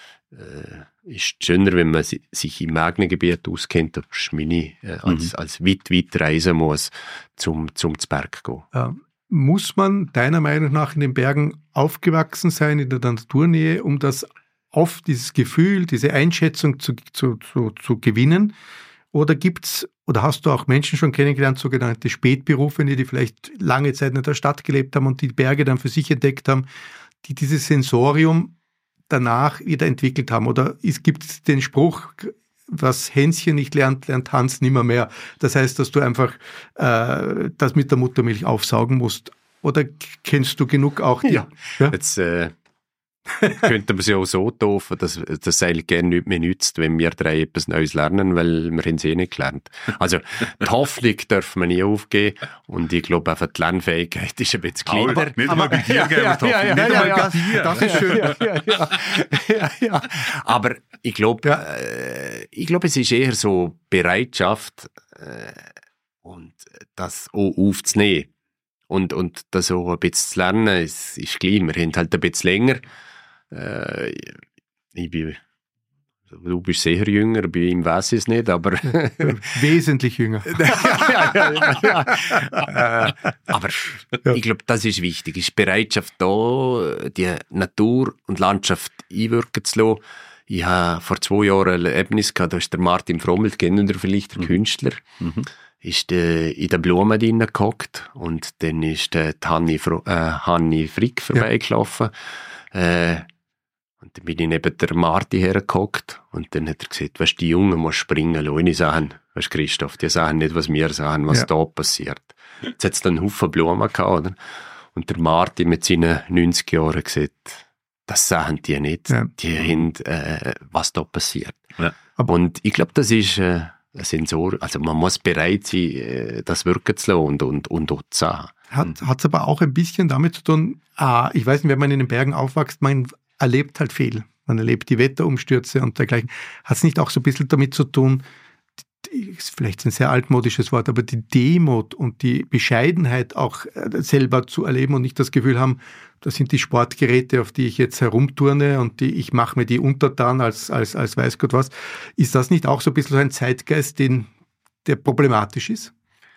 äh, ist schöner, wenn man sich im eigenen Gebiet auskennt, aber meine, äh, als, mhm. als weit, weit reisen muss, zum, zum zu Berg zu gehen. Ja. Muss man deiner Meinung nach in den Bergen aufgewachsen sein, in der Naturnähe, um das auf dieses Gefühl, diese Einschätzung zu, zu, zu, zu gewinnen? Oder gibt's, oder hast du auch Menschen schon kennengelernt, sogenannte Spätberufene, die vielleicht lange Zeit in der Stadt gelebt haben und die Berge dann für sich entdeckt haben, die dieses Sensorium danach wieder entwickelt haben? Oder gibt es den Spruch, was Hänschen nicht lernt, lernt Hans nimmer mehr? Das heißt, dass du einfach äh, das mit der Muttermilch aufsaugen musst. Oder kennst du genug auch die? Ja, ja? Jetzt äh, könnte man es ja auch so taufen, dass das eigentlich gerne nicht mehr nützt, wenn wir drei etwas Neues lernen, weil wir haben es eh nicht gelernt. Also die Hoffnung dürfen wir nie aufgeben und ich glaube einfach die Lernfähigkeit ist ein bisschen kleiner. Aber, nicht mal bei dir, gell, ja, ja, ja, nicht ja, mal ja, bei dir. Das ist schön. Ja, ja, ja. ja, ja. Aber ich glaube, ja. äh, ich glaube, es ist eher so Bereitschaft äh, und das auch aufzunehmen. Und, und das auch ein bisschen zu lernen, ist, ist gleich. Wir haben halt ein bisschen länger. Äh, ich bin, du bist sehr jünger, bei ihm weiß ich es nicht, aber... Wesentlich jünger. ja, ja, ja, ja. Äh, aber ja. Ich glaube, das ist wichtig. Es ist Bereitschaft da, die Natur und Landschaft einwirken zu lassen. Ich habe vor zwei Jahren ein Erlebnis gehabt, da ist der Martin Frommelt, kennen ihr vielleicht, der mhm. Künstler, mhm. ist äh, in der Blume drin gehockt und dann ist äh, die Hanni, Fro- äh, Hanni Frick vorbeigelaufen. Ja. Äh, und dann bin ich neben der Marti hergehockt und dann hat er gesagt, weißt, die Jungen muss springen lassen. Ich sage, weißt Christoph, die sagen nicht, was wir sagen, was ja. da passiert. Jetzt hat es dann einen Haufen Blumen gehabt, oder? Und der Marti mit seinen neunzig Jahren gesagt, das sagen die nicht. Ja. Die haben, äh, was da passiert. Ja. Und ich glaube, das ist äh, ein Sensor, also man muss bereit sein, äh, das wirken zu lassen und, und, und auch zu sagen. Hat es aber auch ein bisschen damit zu tun, ah, ich weiß nicht, wenn man in den Bergen aufwächst, man erlebt halt viel. Man erlebt die Wetterumstürze und dergleichen. Hat es nicht auch so ein bisschen damit zu tun, ist vielleicht ein sehr altmodisches Wort, aber die Demut und die Bescheidenheit auch selber zu erleben und nicht das Gefühl haben, das sind die Sportgeräte, auf die ich jetzt herumturne und die, ich mache mir die untertan als, als, als weiß Gott was. Ist das nicht auch so ein bisschen so ein Zeitgeist, den, der problematisch ist?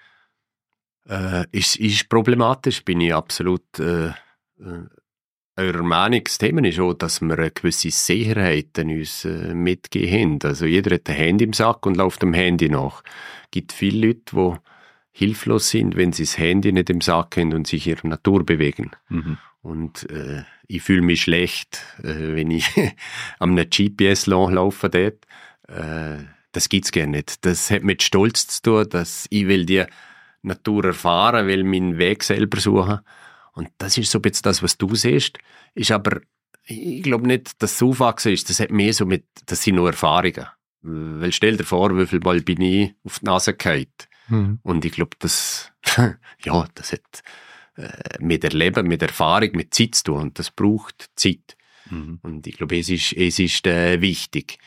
Äh, ist, ist problematisch, bin ich absolut äh, äh, eurer Meinung. Das Thema ist auch, dass wir eine gewisse Sicherheit an uns äh, mitgegeben haben. Also jeder hat ein Handy im Sack und läuft dem Handy nach. Es gibt viele Leute, die hilflos sind, wenn sie das Handy nicht im Sack haben und sich in der Natur bewegen. Mhm. Und äh, ich fühle mich schlecht, äh, wenn ich am G P S langlaufe dort. Äh, das gibt's gar nicht. Das hat mit Stolz zu tun, dass ich will die Natur erfahren, will meinen Weg selber suchen. Und das ist so ein bisschen das, was du siehst. Ist aber, ich glaube nicht, dass es Aufwachsen ist. Das hat mehr so mit, das sind nur Erfahrungen. Weil stell dir vor, wie viel Mal bin ich auf die Nase gefallen. Mhm. Und ich glaube, das, ja, das hat äh, mit Erleben, mit Erfahrung, mit Zeit zu tun. Und das braucht Zeit. Mhm. Und ich glaube, es ist, es ist äh, wichtig.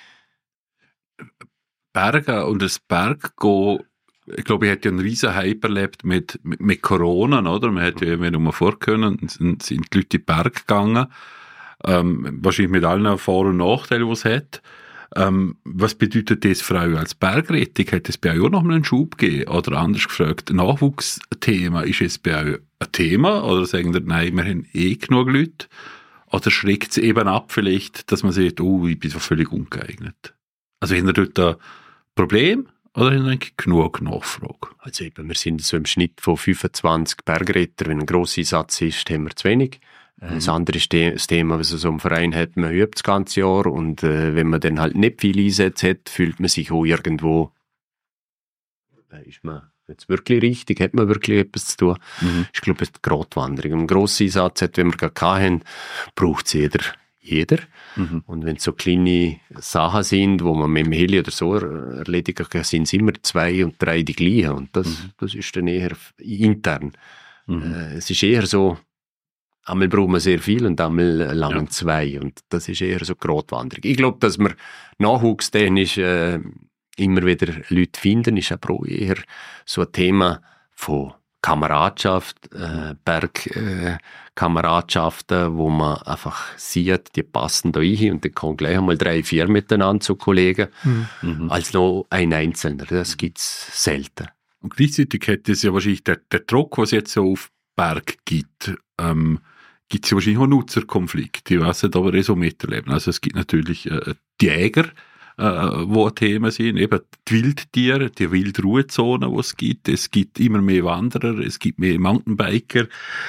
Berge und das Berggehen, ich glaube, ich hätte ja einen riesen Hype erlebt mit, mit, mit Corona, oder? Man hätte ja immer nur vorkönnen, sind, sind die Leute in den Berg gegangen. Ähm, wahrscheinlich mit allen Vor- und Nachteilen, die es hat. Ähm, was bedeutet das für euch als Bergrettung? Hätte es bei euch auch noch mal einen Schub gegeben? Oder anders gefragt, Nachwuchsthema, ist es bei euch ein Thema? Oder sagen ihr, nein, wir haben eh genug Leute? Oder schreckt es eben ab vielleicht, dass man sagt, oh, ich bin so völlig ungeeignet? Also haben wir dort ein Problem? Oder haben wir eigentlich genug Nachfrage? Also eben, wir sind so im Schnitt von fünfundzwanzig Bergretter. Wenn ein grosser Satz ist, haben wir zu wenig. Mhm. Das andere ist das Thema, was so ein Verein hat, man übt das ganze Jahr und äh, wenn man dann halt nicht viel Einsätze hat, fühlt man sich auch irgendwo, äh, ist man jetzt wirklich richtig, hat man wirklich etwas zu tun. Mhm. Ich glaube, die Gratwanderung. Einen grossen Einsatz hat, wenn wir gar keinen haben, braucht es jeder. jeder. Mhm. Und wenn es so kleine Sachen sind, wo man mit dem Heli oder so erledigen kann, sind es immer zwei und drei die gleichen. Und das, mhm. das ist dann eher intern. Mhm. Äh, es ist eher so, einmal braucht man sehr viel und einmal langen ja. zwei. Und das ist eher so Gratwanderung. Ich glaube, dass wir nachwuchstechnisch äh, immer wieder Leute finden, ist auch eher so ein Thema von Kameradschaft, äh, Bergkameradschaften, äh, wo man einfach sieht, die passen da rein und dann kommen gleich einmal drei, vier miteinander zu Kollegen, mhm. als noch ein Einzelner. Das gibt es selten. Und gleichzeitig hätte es ja wahrscheinlich der, der Druck, was es jetzt so auf Berg gibt, ähm, gibt es ja wahrscheinlich auch Nutzerkonflikte, die werden aber so miterleben. Also es gibt natürlich äh, die Jäger, äh, wo ein Thema sind, eben die Wildtiere, die Wildruhezonen, die es gibt. Es gibt immer mehr Wanderer, es gibt mehr Mountainbiker,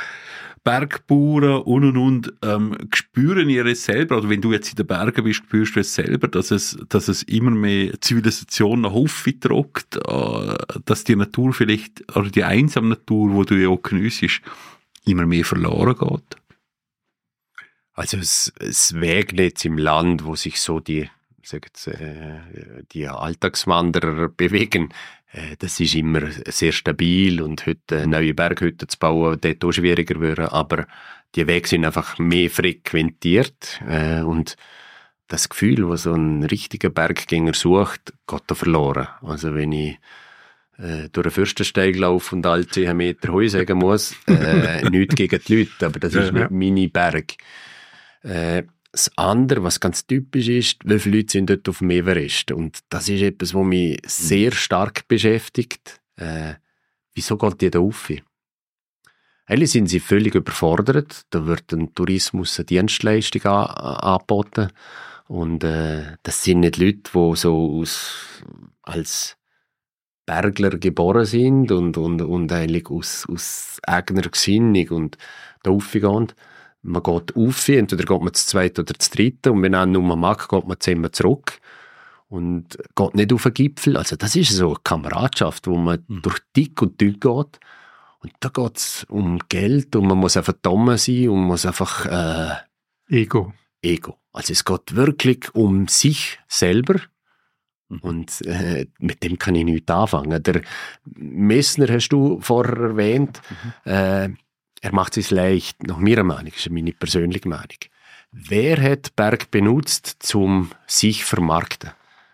Bergbauern und und und. Ähm, spüren ihr es selber, oder wenn du jetzt in den Bergen bist, spürst du es selber, dass es, dass es immer mehr Zivilisation nach Hoffi tragt, äh, dass die Natur vielleicht, oder die einsame Natur, die du ja auch geniessest, immer mehr verloren geht? Also es, es Wegnetz im Land, wo sich so die Jetzt, äh, die Alltagswanderer bewegen, äh, das ist immer sehr stabil und heute neue Berghütten zu bauen, dort auch schwieriger wäre, aber die Wege sind einfach mehr frequentiert äh, und das Gefühl, was so ein richtiger Berggänger sucht, geht da verloren. Also wenn ich äh, durch den Fürstensteig laufe und alle zehn Meter Heu sagen muss, äh, nichts gegen die Leute, aber das ist nicht meine Berg. Äh, Das andere, was ganz typisch ist, wie viele Leute sind dort auf dem Everest. Und das ist etwas, was mich sehr stark beschäftigt. Äh, wieso geht die da rauf? Eigentlich sind sie völlig überfordert. Da wird ein Tourismus eine Dienstleistung an, angeboten. Und äh, das sind nicht Leute, die so aus, als Bergler geboren sind und, und, und eigentlich aus, aus eigener Gesinnung und da raufgehen. Man geht rauf, entweder geht man zu zweit oder zu dritt und wenn einer nur mag, geht man zusammen zurück und geht nicht auf den Gipfel. Also das ist so eine Kameradschaft, wo man mhm. durch dick und dünn geht und da geht es um Geld und man muss einfach dumm sein und man muss einfach äh, Ego. Ego. Also es geht wirklich um sich selber mhm. und äh, mit dem kann ich nichts anfangen. Der Messner hast du vorher erwähnt, mhm. äh, er macht es leicht, nach meiner Meinung, das ist meine persönliche Meinung. Wer hat Berg benutzt, um sich zu vermarkten?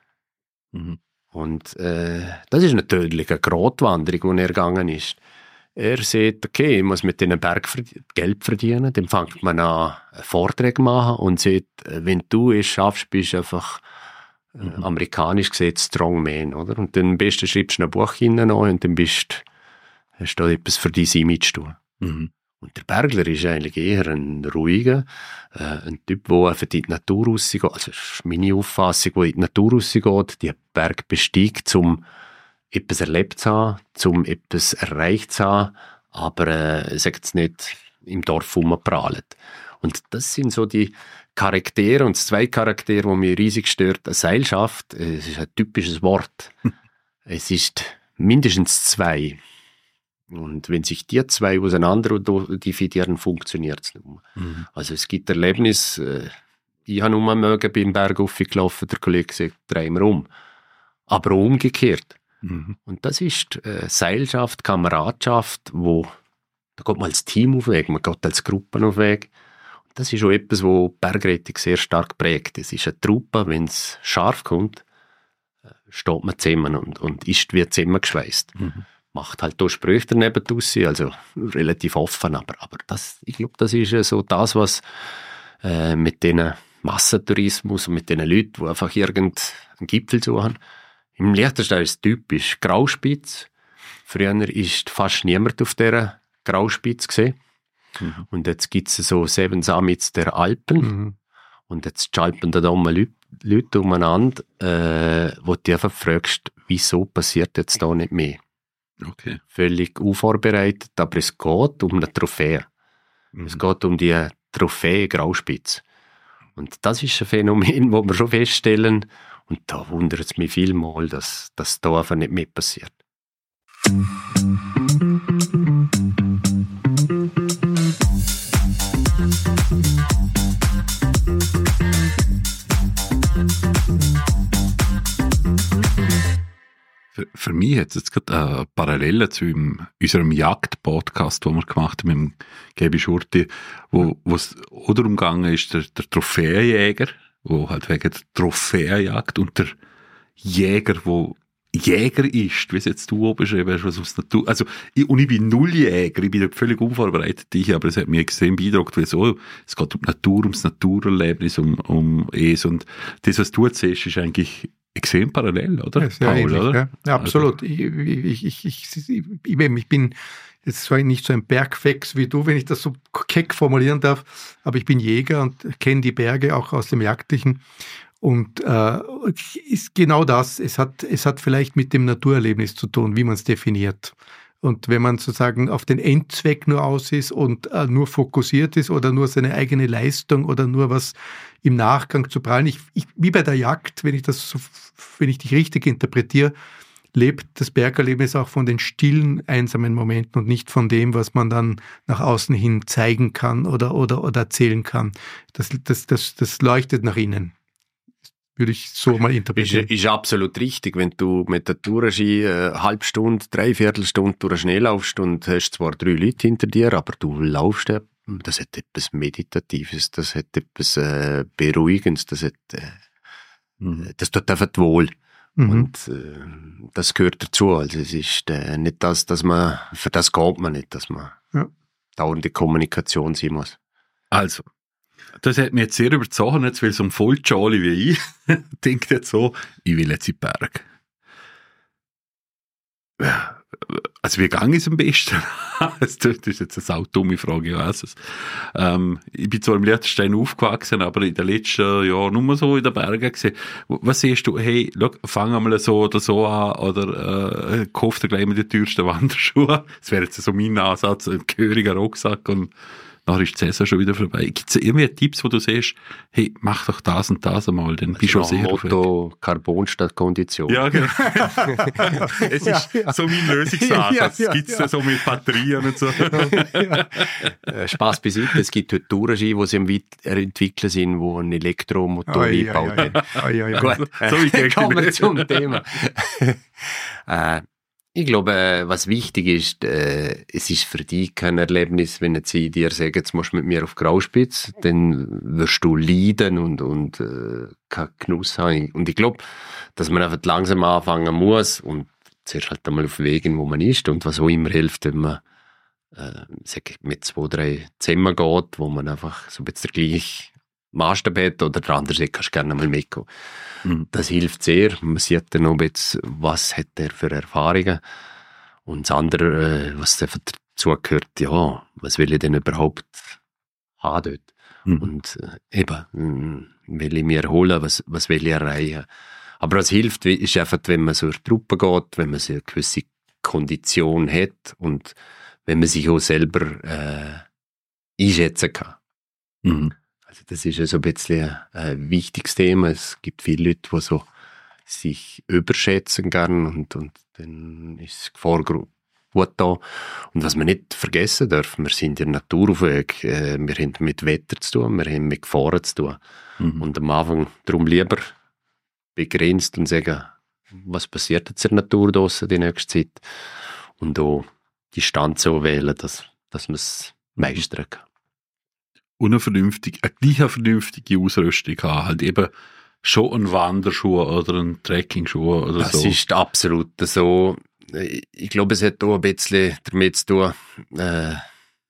Mhm. Und äh, das ist natürlich eine Gratwanderung, die er gegangen ist. Er sieht, okay, ich muss mit diesen Berg Geld verdienen, dann fängt man an, Vorträge machen und sieht, wenn du es schaffst, bist du einfach äh, mhm. amerikanisch gesehen Strongman, oder? Und dann am besten schreibst du ein Buch hinein und dann bist, hast du da etwas für dein Image zu tun. Mhm. Und der Bergler ist eigentlich eher ein ruhiger, äh, ein Typ, der einfach in die Natur rausgeht, also das ist meine Auffassung, der in die Natur rausgeht, die Berg besteigt, um etwas erlebt zu haben, um etwas erreicht zu haben, aber äh, sagt es nicht im Dorf rumprahlt. Und das sind so die Charaktere, und zwei Charaktere, die mich riesig stört. Eine Seilschaft, es ist ein typisches Wort. Es ist mindestens zwei. Und wenn sich die zwei auseinander dividieren, funktioniert es nicht mehr. Mhm. Also es gibt Erlebnisse, ich habe nur mögen beim Berg aufgelaufen, der Kollege sagt, drehen wir um. Aber umgekehrt. Mhm. Und das ist äh, Seilschaft, Kameradschaft, wo da geht man als Team auf Weg, man geht als Gruppe auf Weg. Und das ist auch etwas, wo Bergrettung sehr stark prägt. Es ist eine Truppe, wenn es scharf kommt, steht man zusammen und, und ist wie zusammengeschweißt. Mhm. Macht halt da Sprüche daneben draus, also relativ offen, aber, aber das, ich glaube, das ist so das, was äh, mit diesen Massentourismus und mit den Leuten, die einfach irgendeinen Gipfel suchen. Im Liechtenstein ist es typisch Grauspitz. Früher ist fast niemand auf dieser Grauspitz gesehen. Mhm. Und jetzt gibt es so Seven Summits der Alpen. Mhm. Und jetzt schalten da oben Leute, Leute umeinander, äh, wo du dich einfach fragst, wieso passiert jetzt da nicht mehr? Okay. Völlig unvorbereitet, aber es geht um eine Trophäe. Mhm. Es geht um die Trophäe Grauspitz. Und das ist ein Phänomen, das wir schon feststellen. Und da wundert es mich vielmal, dass das da einfach nicht mehr passiert. Für, für mich hat es jetzt gerade eine Parallele zu unserem Jagd-Podcast, den wir gemacht haben mit dem Gabi Schurti, wo es auch darum gegangen ist, der, der Trophäenjäger, der halt wegen der Trophäenjagd und der Jäger, der Jäger ist, wie es jetzt du oben beschrieben hast, was aus Natur, also, ich, und ich bin null Jäger, ich bin völlig unvorbereitet, ich, aber es hat mich extrem beeindruckt, weil so, es geht um die Natur, ums Naturerlebnis, um, um es, und das, was du erzählst, ist eigentlich extrem parallel, oder? Ja, sehr Paul, ähnlich, oder? Ja, ja, absolut. Also, ich, ich, ich, ich, ich, ich bin jetzt zwar nicht so ein Bergfex wie du, wenn ich das so keck formulieren darf, aber ich bin Jäger und kenne die Berge auch aus dem Jagdlichen. Und äh, ist genau das, es hat, es hat vielleicht mit dem Naturerlebnis zu tun, wie man es definiert. Und wenn man sozusagen auf den Endzweck nur aus ist und äh, nur fokussiert ist oder nur seine eigene Leistung oder nur was im Nachgang zu prallen, ich, ich, wie bei der Jagd, wenn ich das so, wenn ich dich richtig interpretiere, lebt das Bergerlebnis auch von den stillen, einsamen Momenten und nicht von dem, was man dann nach außen hin zeigen kann oder, oder, oder erzählen kann. Das, das, das, das leuchtet nach innen. Würde ich so mal interpretieren. Ist, ist absolut richtig. Wenn du mit der Tourenski eine halbe Stunde, dreiviertel Stunde durch den Schnee laufst und hast zwar drei Leute hinter dir, aber du laufst, das hat etwas Meditatives, das hat etwas äh, Beruhigendes, das hat, äh, mhm. das tut einfach wohl. Mhm. Und äh, das gehört dazu. Also es ist äh, nicht das, dass man, für das geht man nicht, dass man ja. dauernde Kommunikation sein muss. Also, das hat mich jetzt sehr überzogen, jetzt, weil so ein Vollschali wie ich denkt jetzt so, ich will jetzt in den Berg. Also wie gehe ich es am besten? Das ist jetzt eine saudumme Frage, ich weiss es. Ähm, ich bin zwar im Liechtenstein aufgewachsen, aber in den letzten Jahren nur so in den Bergen gewesen. Was siehst du, hey, schau, fang einmal so oder so an, oder äh, kauf dir gleich mal die teuersten Wanderschuhe. Das wäre jetzt so mein Ansatz, ein gehöriger Rucksack, und nachher ist die Saison schon wieder vorbei. Gibt es irgendwie Tipps, wo du siehst, hey, mach doch das und das einmal, dann bist du also schon sehr Motto weg. Carbon statt Kondition. Ja, genau. Es ist ja, ja. so mein Lösungsansatz. Ja, ja, gibt es ja. so mit Batterien und so. Ja. äh, Spaß beiseite. Es gibt heute Tourenski, die sie am weiterentwickeln sind, die einen Elektromotor einbaut haben. Ja, ja, ja. Gut, so äh, kommen wir zum Thema. äh, Ich glaube, was wichtig ist, äh, es ist für dich kein Erlebnis, wenn jetzt sie dir sagen, jetzt musst du mit mir auf Grauspitz, dann wirst du leiden und, und äh, keinen Genuss haben. Und ich glaube, dass man einfach langsam anfangen muss und zuerst halt einmal auf Wegen, wo man ist, und was auch immer hilft, wenn man äh, sag ich, mit zwei, drei Zimmern geht, wo man einfach so ein bisschen der gleiche Maßstab hat, oder der andere sagt, kannst du gerne mal mitkommen. Mhm. Das hilft sehr. Man sieht dann auch jetzt, was hat er für Erfahrungen. Und das andere, was dazu gehört, ja, was will ich denn überhaupt haben dort? Mhm. Und äh, eben, will ich mich erholen, was, was will ich erreichen? Aber was hilft, ist einfach, wenn man so in die Truppe geht, wenn man so eine gewisse Kondition hat und wenn man sich auch selber äh, einschätzen kann. Mhm. Also das ist ja so ein bisschen ein, ein wichtiges Thema. Es gibt viele Leute, die so sich überschätzen gern, und, und dann ist die Gefahr gut da. Und was wir nicht vergessen dürfen, wir sind in der Natur auf Weg. Wir haben mit Wetter zu tun, wir haben mit Gefahren zu tun. Mhm. Und am Anfang darum lieber begrenzt und sagen, was passiert jetzt in der Natur draussen die nächste Zeit? Und auch die Stand so wählen, dass, dass man es meistern kann. Und eine vernünftige, eine gleiche vernünftige Ausrüstung haben. Halt eben schon ein Wanderschuh oder ein Trekkingschuh oder das so. Das ist absolut so. Ich glaube, es hat auch ein bisschen damit zu tun, äh,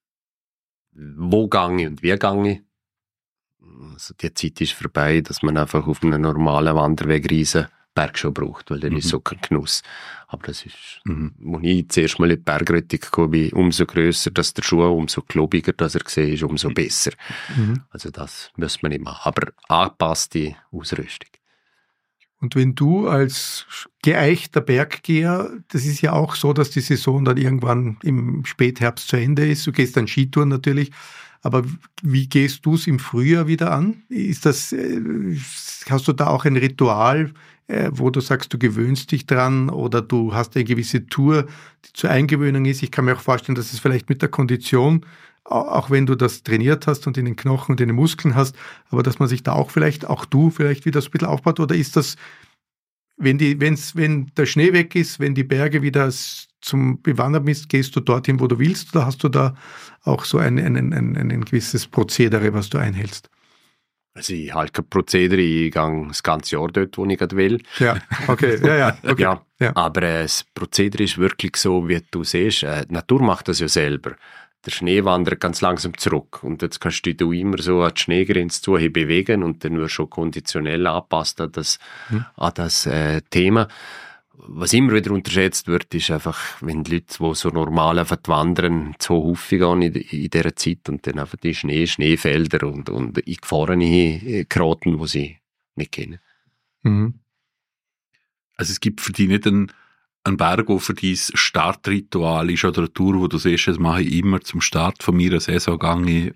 wo gehe ich und wie gehe ich. Also die Zeit ist vorbei, dass man einfach auf einem normalen Wanderweg riesen Bergschuhe braucht, weil dann mhm. ist so kein Genuss. Aber das ist, mhm. als ich zuerst mal in die Bergrettung gekommen bin, umso grösser, dass der Schuh, umso klobiger, dass er gesehen ist, umso besser. Mhm. Also das muss man nicht machen. Aber angepasste Ausrüstung. Und wenn du als geeichter Berggeher, das ist ja auch so, dass die Saison dann irgendwann im Spätherbst zu Ende ist, du gehst dann Skitouren natürlich, Aber wie gehst du es im Frühjahr wieder an? Ist das, hast du da auch ein Ritual, wo du sagst, du gewöhnst dich dran oder du hast eine gewisse Tour, die zur Eingewöhnung ist? Ich kann mir auch vorstellen, dass es vielleicht mit der Kondition, auch wenn du das trainiert hast und in den Knochen und in den Muskeln hast, aber dass man sich da auch vielleicht, auch du vielleicht wieder so ein bisschen aufbaut, oder ist das, wenn die, wenn's, wenn der Schnee weg ist, wenn die Berge wieder zum Bewandern bist, gehst du dorthin, wo du willst, oder hast du da auch so ein, ein, ein, ein, ein gewisses Prozedere, was du einhältst? Also ich halte kein Prozedere, ich gehe das ganze Jahr dort, wo ich gerade will. Ja, okay, ja, ja. Okay. ja, ja. Aber äh, das Prozedere ist wirklich so, wie du siehst, äh, die Natur macht das ja selber. Der Schnee wandert ganz langsam zurück und jetzt kannst du dich immer so an die Schneegrenze zu bewegen und dann wirst du schon konditionell angepasst an das, hm. an das äh, Thema. Was immer wieder unterschätzt wird, ist einfach, wenn die Leute, die so normal einfach wandern, so häufig gehen in, in dieser Zeit und dann einfach die Schnee, Schneefelder und, und in Gefahren geraten, die sie nicht kennen. Mhm. Also es gibt für dich nicht einen, einen Berg, der für dein Startritual ist oder eine Tour, wo du siehst, das mache ich immer zum Start von meiner Saison, gehe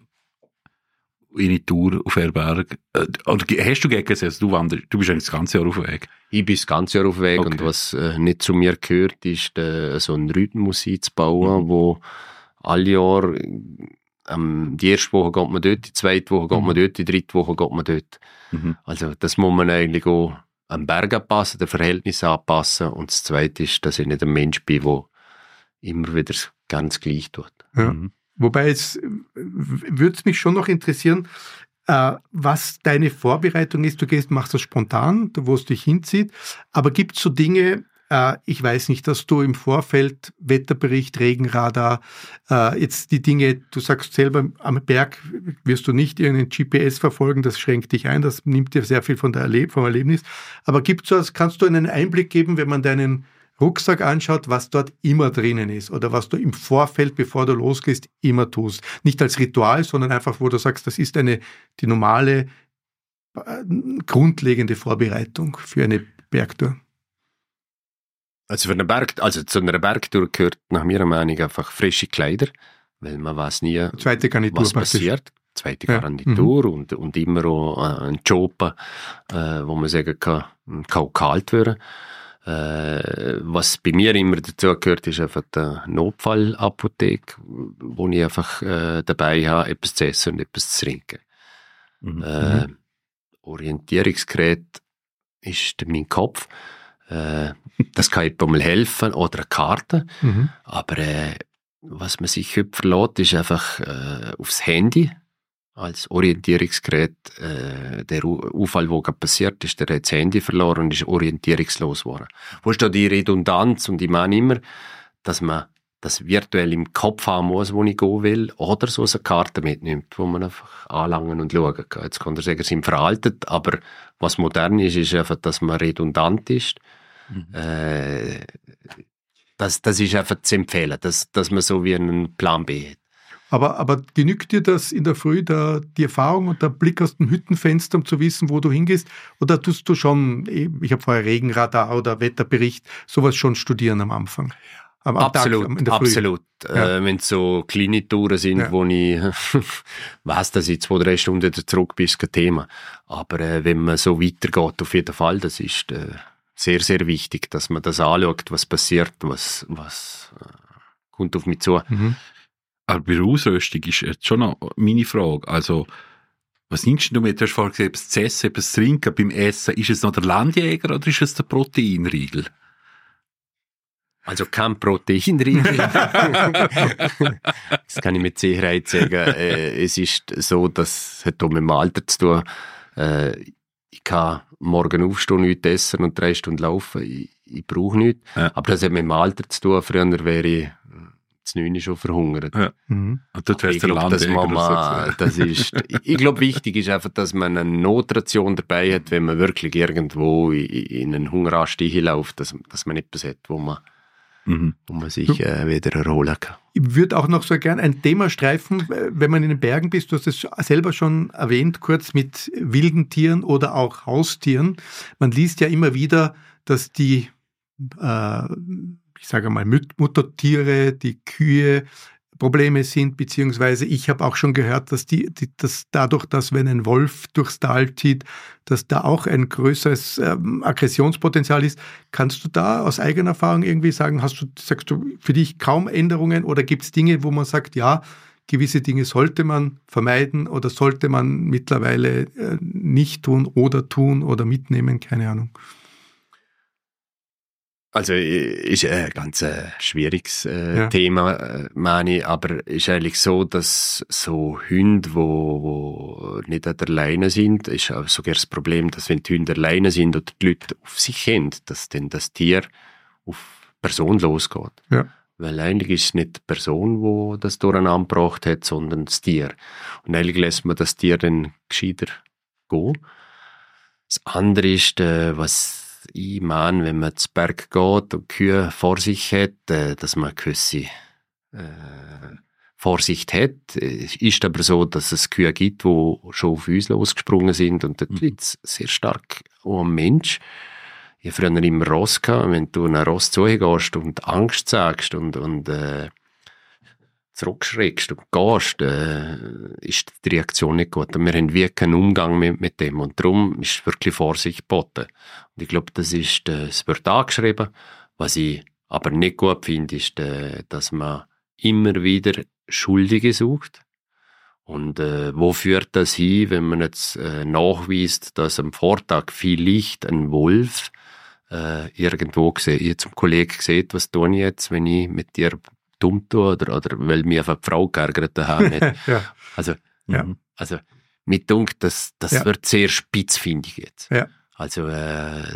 in eine Tour auf den Berg. Oder hast du gegen es? Also du, wanderst, du bist eigentlich das ganze Jahr auf dem Weg. Ich bin das ganze Jahr auf dem Weg okay. Und was äh, nicht zu mir gehört, ist äh, so einen Rhythmus einzubauen, mhm. wo alle Jahre ähm, die erste Woche geht man dort, die zweite Woche geht mhm. man dort, die dritte Woche geht man dort. Mhm. Also das muss man eigentlich auch am Berg anpassen, den Verhältnis anpassen, und das Zweite ist, dass ich nicht ein Mensch bin, der immer wieder ganz gleich tut. Ja. Mhm. Wobei es würde es mich schon noch interessieren, äh, was deine Vorbereitung ist. Du gehst, machst das spontan, wo es dich hinzieht, aber gibt es so Dinge, äh, ich weiß nicht, dass du im Vorfeld Wetterbericht, Regenradar, äh, jetzt die Dinge, du sagst selber, am Berg wirst du nicht irgendeinen G P S verfolgen, das schränkt dich ein, das nimmt dir sehr viel von der Erleb- vom Erlebnis. Aber gibt's so, kannst du einen Einblick geben, wenn man deinen Rucksack anschaut, was dort immer drinnen ist oder was du im Vorfeld, bevor du losgehst, immer tust. Nicht als Ritual, sondern einfach, wo du sagst, das ist eine die normale, äh, grundlegende Vorbereitung für eine Bergtour. Also für eine Berg, also zu einer Bergtour gehört nach meiner Meinung einfach frische Kleider, weil man weiß nie, Zweite Garnitur was passiert. Zweite Garnitur ja. mhm. und, und immer auch ein Job, äh, wo man sagen kann, kann auch kalt werden. Äh, was bei mir immer dazu gehört, ist einfach die Notfallapotheke, wo ich einfach äh, dabei habe, etwas zu essen und etwas zu trinken. Mhm. Äh, Orientierungsgerät ist mein Kopf. Äh, das kann jemandem mal helfen oder eine Karte. Mhm. Aber äh, was man sich heute verlässt, ist einfach äh, aufs Handy als Orientierungsgerät. Äh, der Unfall, der gerade passiert ist, der hat das Handy verloren und ist orientierungslos geworden. Wo ist da die Redundanz? Und ich meine immer, dass man das virtuell im Kopf haben muss, wo ich gehen will, oder so eine Karte mitnimmt, wo man einfach anlangen und schauen kann. Jetzt kann er sagen, sie sind veraltet, aber was modern ist, ist einfach, dass man redundant ist. Mhm. Äh, das, das ist einfach zu empfehlen, dass, dass man so wie einen Plan B hat. Aber, aber genügt dir das in der Früh, der, die Erfahrung und der Blick aus dem Hüttenfenster, um zu wissen, wo du hingehst? Oder tust du schon, ich habe vorher Regenradar oder Wetterbericht, sowas schon studieren am Anfang? Am, am absolut, Tag, in der Früh. absolut. Ja. Äh, wenn es so kleine Touren sind, ja. wo ich weiss, dass ich zwei, drei Stunden zurück bin, ist kein Thema. Aber äh, wenn man so weitergeht, auf jeden Fall, das ist äh, sehr, sehr wichtig, dass man das anschaut, was passiert, was, was äh, kommt auf mich zu. Mhm. Aber bei der Ausrüstung ist jetzt schon noch meine Frage. Also, was nimmst du mit? Du hast vorhin gesagt, etwas zu essen, etwas zu trinken. Beim Essen, ist es noch der Landjäger oder ist es der Proteinriegel? Also kein Proteinriegel. Das kann ich mit Sicherheit sagen. Äh, es ist so, das hat auch mit dem Alter zu tun. Äh, ich kann morgen aufstehen, nichts essen und drei Stunden laufen. Ich, ich brauche nichts. Ja. Aber das hat mit dem Alter zu tun. Früher wäre ich zu neun schon verhungert. Ja. Mhm. Und dort ich glaube, dass man mal, das ist, ich glaube, wichtig ist einfach, dass man eine Notration dabei hat, wenn man wirklich irgendwo in, in einen Hungerast läuft, dass, dass man etwas hat, wo man, mhm. wo man sich äh, wieder erholen kann. Ich würde auch noch so gerne ein Thema streifen, wenn man in den Bergen bist, du hast es selber schon erwähnt, kurz mit wilden Tieren oder auch Haustieren. Man liest ja immer wieder, dass die äh, ich sage mal, Muttertiere, die Kühe, Probleme sind, beziehungsweise ich habe auch schon gehört, dass, die, die, dass dadurch, dass wenn ein Wolf durchs Tal zieht, dass da auch ein größeres ähm, Aggressionspotenzial ist. Kannst du da aus eigener Erfahrung irgendwie sagen, hast du, sagst du für dich kaum Änderungen oder gibt es Dinge, wo man sagt, ja, gewisse Dinge sollte man vermeiden oder sollte man mittlerweile äh, nicht tun oder tun oder mitnehmen, keine Ahnung. Also ist ein ganz äh, schwieriges äh, Ja. Thema, äh, meine ich, aber ist eigentlich so, dass so Hunde, wo, wo nicht an der Leine sind, ist auch sogar das Problem, dass wenn die Hunde alleine sind oder die Leute auf sich haben, dass dann das Tier auf die Person losgeht. Ja. Weil eigentlich ist es nicht die Person, die das durcheinander gebracht hat, sondern das Tier. Und eigentlich lässt man das Tier dann gescheiter gehen. Das andere ist, äh, was ich meine, wenn man zu Berg geht und Kühe vor sich hat, äh, dass man eine gewisse äh, Vorsicht hat. Es ist aber so, dass es Kühe gibt, die schon auf uns losgesprungen sind und dort Mhm. liegt es sehr stark auch am Mensch. Ich habe früher immer Ross gehabt. Wenn du einem Ross zugehst und Angst sagst und, und äh, zurückschreckst und gehst, äh, ist die Reaktion nicht gut. Und wir haben wirklich keinen Umgang mit, mit dem. Und darum ist wirklich Vorsicht geboten. Und ich glaube, das ist, äh, es wird angeschrieben. Was ich aber nicht gut finde, ist, äh, dass man immer wieder Schuldige sucht. Und äh, wo führt das hin, wenn man jetzt äh, nachweist, dass am Vortag vielleicht ein Wolf äh, irgendwo gesehen, ich zum Kollegen gesehen, was tue ich jetzt, wenn ich mit dir dumm tue oder, oder weil mir einfach die Frau geärgert daheim hat. Ja. Also, Ja. also mit dunkel, das, das Ja. wird sehr spitz, finde ich jetzt. Ja. Also äh,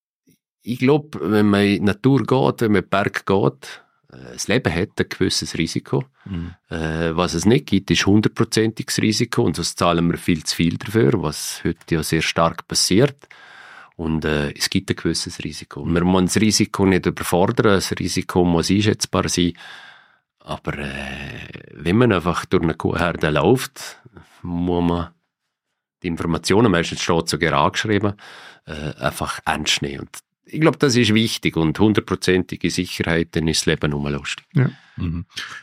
ich glaube, wenn man in die Natur geht, wenn man in den Berg geht, äh, das Leben hat ein gewisses Risiko. Mhm. Äh, was es nicht gibt, ist hundertprozentiges Risiko und sonst zahlen wir viel zu viel dafür, was heute ja sehr stark passiert. Und äh, es gibt ein gewisses Risiko. Wir müssen das Risiko nicht überfordern, das Risiko muss einschätzbar sein. Aber äh, wenn man einfach durch eine Kuhherde läuft, muss man die Informationen, meistens steht sogar angeschrieben, äh, einfach ernst nehmen. Und ich glaube, das ist wichtig und hundertprozentige Sicherheit, dann ist das Leben nur lustig. Ja. Mhm.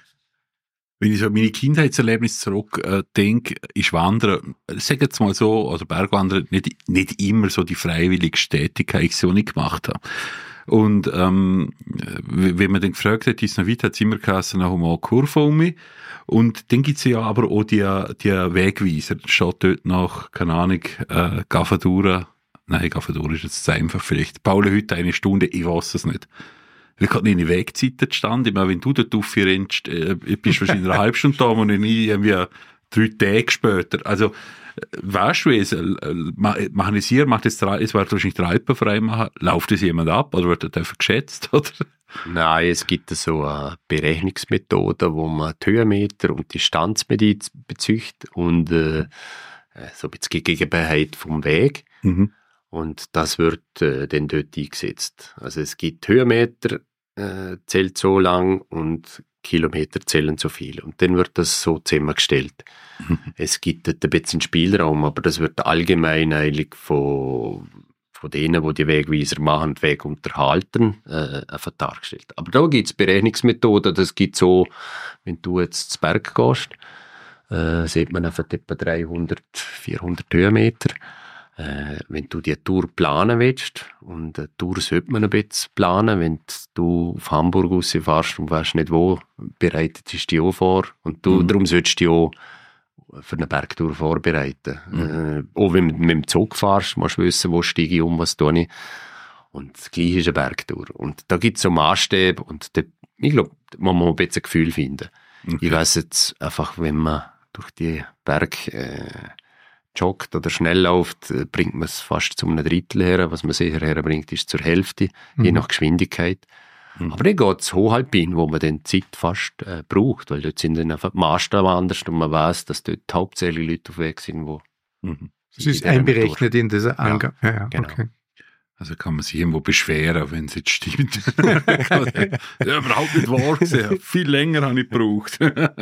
Wenn ich so an meine Kindheitserlebnisse zurück äh, denke, ist Wandern, sag jetzt mal so, oder Bergwandern, nicht, nicht immer so die freiwilligste Tätigkeit, die ich nicht gemacht habe. Und ähm, wenn man dann gefragt hat, ist noch weit, hat es immer geheißen, noch mal eine Kurve um mich. Und dann gibt es ja aber auch die, die Wegweiser. Da steht dort noch, keine Ahnung, äh, Gafadura. Nein, Gafadura ist jetzt zu einfach vielleicht. Paul, heute eine Stunde, ich weiß es nicht. Weil gerade in den Wegzeiten stand. Ich meine, wenn du dort aufrennst, äh, bist du wahrscheinlich eine halbe Stunde da und nicht irgendwie drei Tage später. Also, weißt du, wie es, äh, machen es hier, macht es, es wird wahrscheinlich der Alpenverein machen, läuft es jemand ab oder wird das einfach geschätzt, oder? Nein, es gibt so eine Berechnungsmethode, wo man die Höhenmeter und Distanz mit bezücht und äh, so ein bisschen die Gegebenheit vom Weg. Mhm. Und das wird äh, dann dort eingesetzt. Also es gibt Höhenmeter, äh, zählt so lang und Kilometer zählen so viel. Und dann wird das so zusammengestellt. Mhm. Es gibt dort ein bisschen Spielraum, aber das wird allgemein eigentlich von, von denen, die die Wegweiser machen, den Weg unterhalten, äh, einfach dargestellt. Aber da gibt es Berechnungsmethoden, das gibt so, wenn du jetzt zu Berg gehst, äh, sieht man einfach etwa dreihundert, vierhundert Höhenmeter. Äh, wenn du die Tour planen willst, und eine Tour sollte man ein bisschen planen, wenn du auf Hamburg rausfährst und weißt nicht wo, bereitet dich die auch vor. Und du, Mhm. darum solltest du dich auch für eine Bergtour vorbereiten. Mhm. Äh, auch wenn du mit dem Zug fährst, musst du wissen, wo steige ich um, was tue ich. Und das Gleiche ist eine Bergtour. Und da gibt es so Maßstäbe und da, ich glaube, man muss ein bisschen ein Gefühl finden. Okay. Ich weiss jetzt einfach, wenn man durch die Berg äh, joggt oder schnell läuft, äh, bringt man es fast zu einem Drittel her. Was man sicher herbringt, ist zur Hälfte, je Mhm. nach Geschwindigkeit. Mhm. Aber dann geht es Hochalpin, wo man dann Zeit fast äh, braucht, weil dort sind dann einfach die Maßstäbe anders und man weiß, dass dort hauptsächlich Leute auf Weg sind, wo Mhm. Es ist einberechnet in dieser Angabe. Ja, ja, genau. okay. Also kann man sich irgendwo beschweren, wenn es jetzt stimmt. Ja, überhaupt nicht wahr gewesen. Viel länger habe ich gebraucht.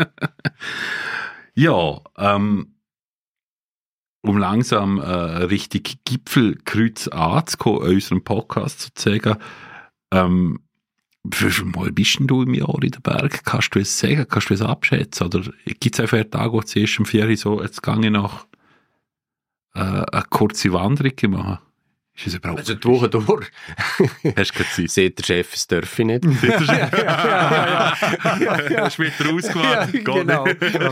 Ja, ähm, um langsam äh, richtig Gipfelkreuz anzukommen, in unserem Podcast sozusagen, ähm, Wie viel Mal bist denn du im Jahr in den Bergen? Kannst du es sagen? Kannst du es abschätzen? Oder gibt es einfach einen Tag, wo du zuerst um vier Uhr so, jetzt gehe ich noch äh, eine kurze Wanderung machen? Ist es überhaupt Also die Woche durch. Hast du keine Zeit? Sieht der Chef, das darf ich nicht. Sieht der Chef? Hast du wieder rausgemacht? Genau.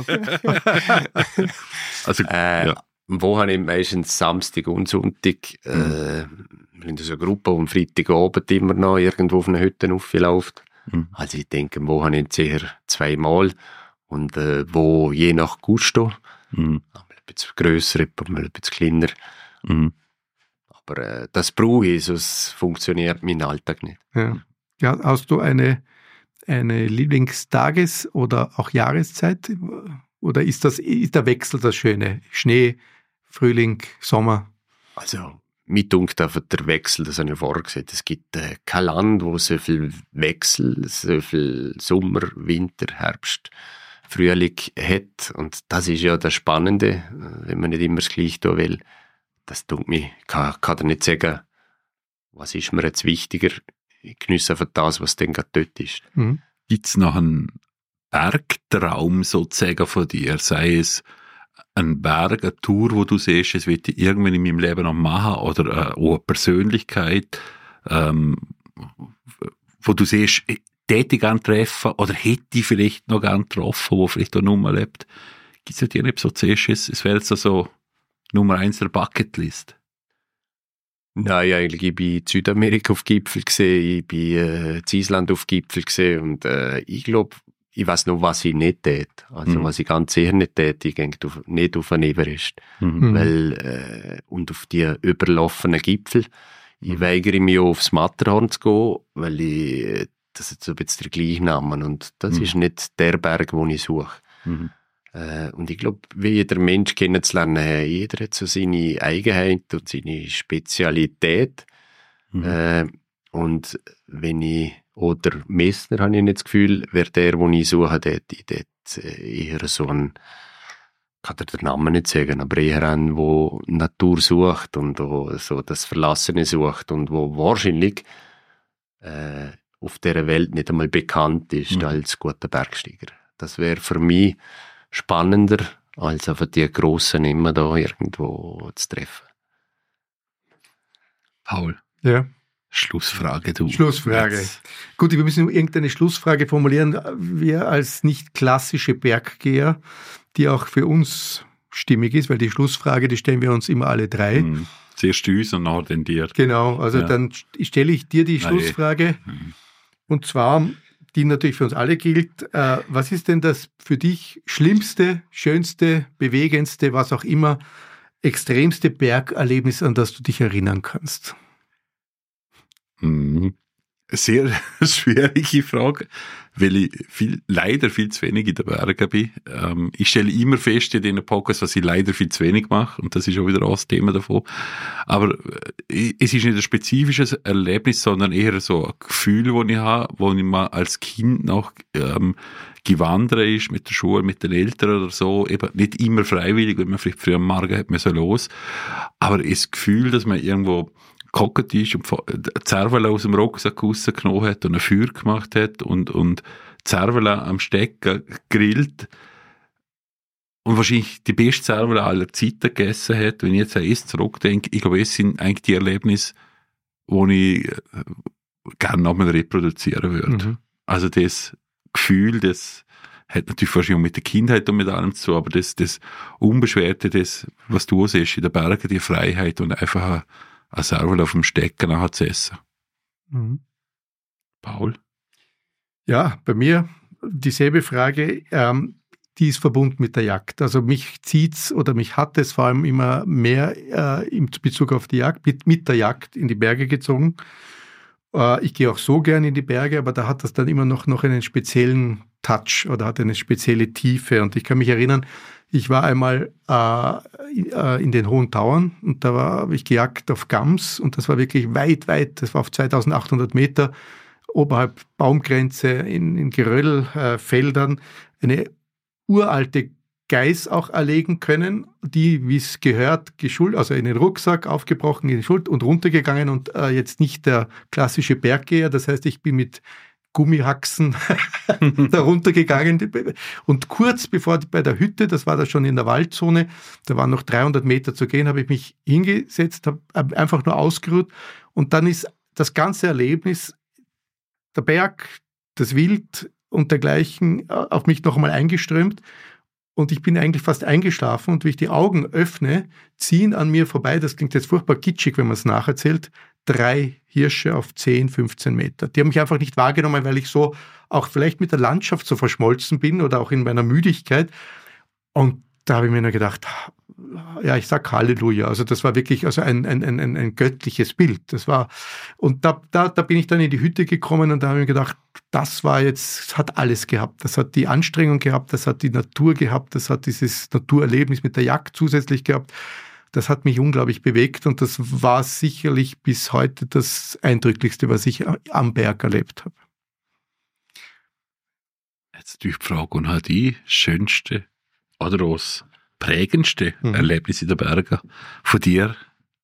Also, Äh, ja. Wo habe ich meistens Samstag und Sonntag, äh, wir haben so eine Gruppe, die am Freitagabend immer noch irgendwo auf einer Hütte aufläuft. Mhm. Also ich denke, wo habe ich jetzt eher zweimal und äh, wo je nach Gusto, Mhm. mal ein bisschen grösser, mal ein bisschen kleiner. Mhm. Aber äh, das brauche ich, sonst funktioniert mein Alltag nicht. Ja. Ja, hast du eine, eine Lieblingstages- oder auch Jahreszeit? Oder ist, das, ist der Wechsel das Schöne? Schnee, Frühling, Sommer? Also, mir dunkt einfach der Wechsel, das habe ich vorher gesagt. Es gibt äh, kein Land, wo so viel Wechsel, so viel Sommer, Winter, Herbst, Frühling hat. Und das ist ja das Spannende, wenn man nicht immer das Gleiche tun will. Das tut mich, kann, kann dir nicht sagen, was ist mir jetzt wichtiger. Ich genieße einfach das, was dann gerade dort ist. Mhm. Gibt es noch einen Bergtraum sozusagen von dir? Sei es ein Berg, eine Tour, wo du siehst, es wird ich irgendwann in meinem Leben noch machen, oder äh, auch eine Persönlichkeit, ähm, wo du siehst, hätte ich gerne treffen oder hätte ich vielleicht noch gerne getroffen, wo vielleicht auch Nummer lebt. Gibt es dir nicht so zuerst, es, es wäre jetzt so Nummer eins der Bucketlist? Nein, eigentlich, ich bin in Südamerika auf Gipfel gesehen, ich bin äh, in Island auf Gipfel gesehen und äh, ich glaube, ich weiß noch, was ich nicht tät. Also Mhm. was ich ganz sicher nicht tät, ich gehe auf, nicht auf einen Everest. Mhm. Mhm. Weil, äh, und auf die überlaufenden Gipfel. Ich Mhm. weigere mich auch aufs Matterhorn zu gehen, weil ich, äh, das ist so ein bisschen der Gleichname und das Mhm. ist nicht der Berg, den ich suche. Mhm. Äh, und ich glaube, wie jeder Mensch kennenzulernen, jeder hat so seine Eigenheit und seine Spezialität. Mhm. Äh, und wenn ich, oder Messner, habe ich nicht das Gefühl, wer der, den ich suche, dort, ich dort eher so ein, ich kann dir den Namen nicht sagen, aber eher ein, der Natur sucht und wo so das Verlassene sucht und wo wahrscheinlich äh, auf dieser Welt nicht einmal bekannt ist Mhm. als guter Bergsteiger. Das wäre für mich spannender, als einfach die Grossen immer da irgendwo zu treffen. Paul, Ja. Schlussfrage, du. Schlussfrage. Jetzt. Gut, wir müssen irgendeine Schlussfrage formulieren. Wir als nicht klassische Berggeher, die auch für uns stimmig ist, weil die Schlussfrage, die stellen wir uns immer alle drei. Mhm. Zuerst uns und nachher den dir. Genau, also Ja. dann stelle ich dir die Ah, Schlussfrage. Mhm. Und zwar, die natürlich für uns alle gilt, äh, was ist denn das für dich schlimmste, schönste, bewegendste, was auch immer, extremste Bergerlebnis, an das du dich erinnern kannst? Mhm. Sehr schwierige Frage, weil ich viel, leider viel zu wenig in den Bergen bin. Ähm, ich stelle immer fest in diesen Podcasts, was ich leider viel zu wenig mache, und das ist auch wieder ein Thema davon. Aber äh, es ist nicht ein spezifisches Erlebnis, sondern eher so ein Gefühl, das ich habe, wo ich mal als Kind noch ähm, gewandert ist, mit der Schule, mit den Eltern oder so, eben nicht immer freiwillig, weil man vielleicht früh am Morgen hat man so los, aber das Gefühl, dass man irgendwo gehockt ist und die Zervela aus dem Rucksack rausgenommen hat und ein Feuer gemacht hat und, und Zervela am Stecken gegrillt und wahrscheinlich die beste Zervela aller Zeiten gegessen hat. Wenn ich jetzt an es zurückdenke, ich glaube, es sind eigentlich die Erlebnisse, die ich gerne nochmal reproduzieren würde. Mhm. Also das Gefühl, das hat natürlich wahrscheinlich auch mit der Kindheit und mit allem zu, aber das, das Unbeschwerte, das, was du siehst in den Bergen, die Freiheit und einfach ein ein Serval auf dem Stecken nachher zu essen. Mhm. Paul? Ja, bei mir dieselbe Frage, ähm, die ist verbunden mit der Jagd. Also mich zieht's oder mich hat es vor allem immer mehr äh, in Bezug auf die Jagd, mit, mit der Jagd in die Berge gezogen. Äh, ich gehe auch so gern in die Berge, aber da hat das dann immer noch, noch einen speziellen Touch oder hat eine spezielle Tiefe. Und ich kann mich erinnern, ich war einmal äh, in den Hohen Tauern und da habe ich gejagt auf Gams und das war wirklich weit, weit, das war auf zweitausendachthundert Meter oberhalb Baumgrenze in, in Geröllfeldern, äh, eine uralte Geiß auch erlegen können, die, wie es gehört, geschult, also in den Rucksack aufgebrochen, in die Schulter und runtergegangen und äh, jetzt nicht der klassische Berggeher. Das heißt, ich bin mit Gummihaxen darunter gegangen. Und kurz bevor bei der Hütte, das war da schon in der Waldzone, da waren noch dreihundert Meter zu gehen, habe ich mich hingesetzt, habe einfach nur ausgeruht. Und dann ist das ganze Erlebnis, der Berg, das Wild und dergleichen, auf mich noch einmal eingeströmt. Und ich bin eigentlich fast eingeschlafen. Und wie ich die Augen öffne, ziehen an mir vorbei, das klingt jetzt furchtbar kitschig, wenn man es nacherzählt, drei Hirsche auf zehn, fünfzehn Meter. Die haben mich einfach nicht wahrgenommen, weil ich so auch vielleicht mit der Landschaft so verschmolzen bin oder auch in meiner Müdigkeit. Und da habe ich mir nur gedacht, ja, ich sag Halleluja. Also das war wirklich also ein, ein, ein, ein göttliches Bild. Das war, und da, da, da bin ich dann in die Hütte gekommen und da habe ich mir gedacht, das war jetzt, hat alles gehabt. Das hat die Anstrengung gehabt, das hat die Natur gehabt, das hat dieses Naturerlebnis mit der Jagd zusätzlich gehabt. Das hat mich unglaublich bewegt und das war sicherlich bis heute das Eindrücklichste, was ich am Berg erlebt habe. Jetzt die Frage, und hat die schönste oder das prägendste mhm. Erlebnis in den Bergen von dir?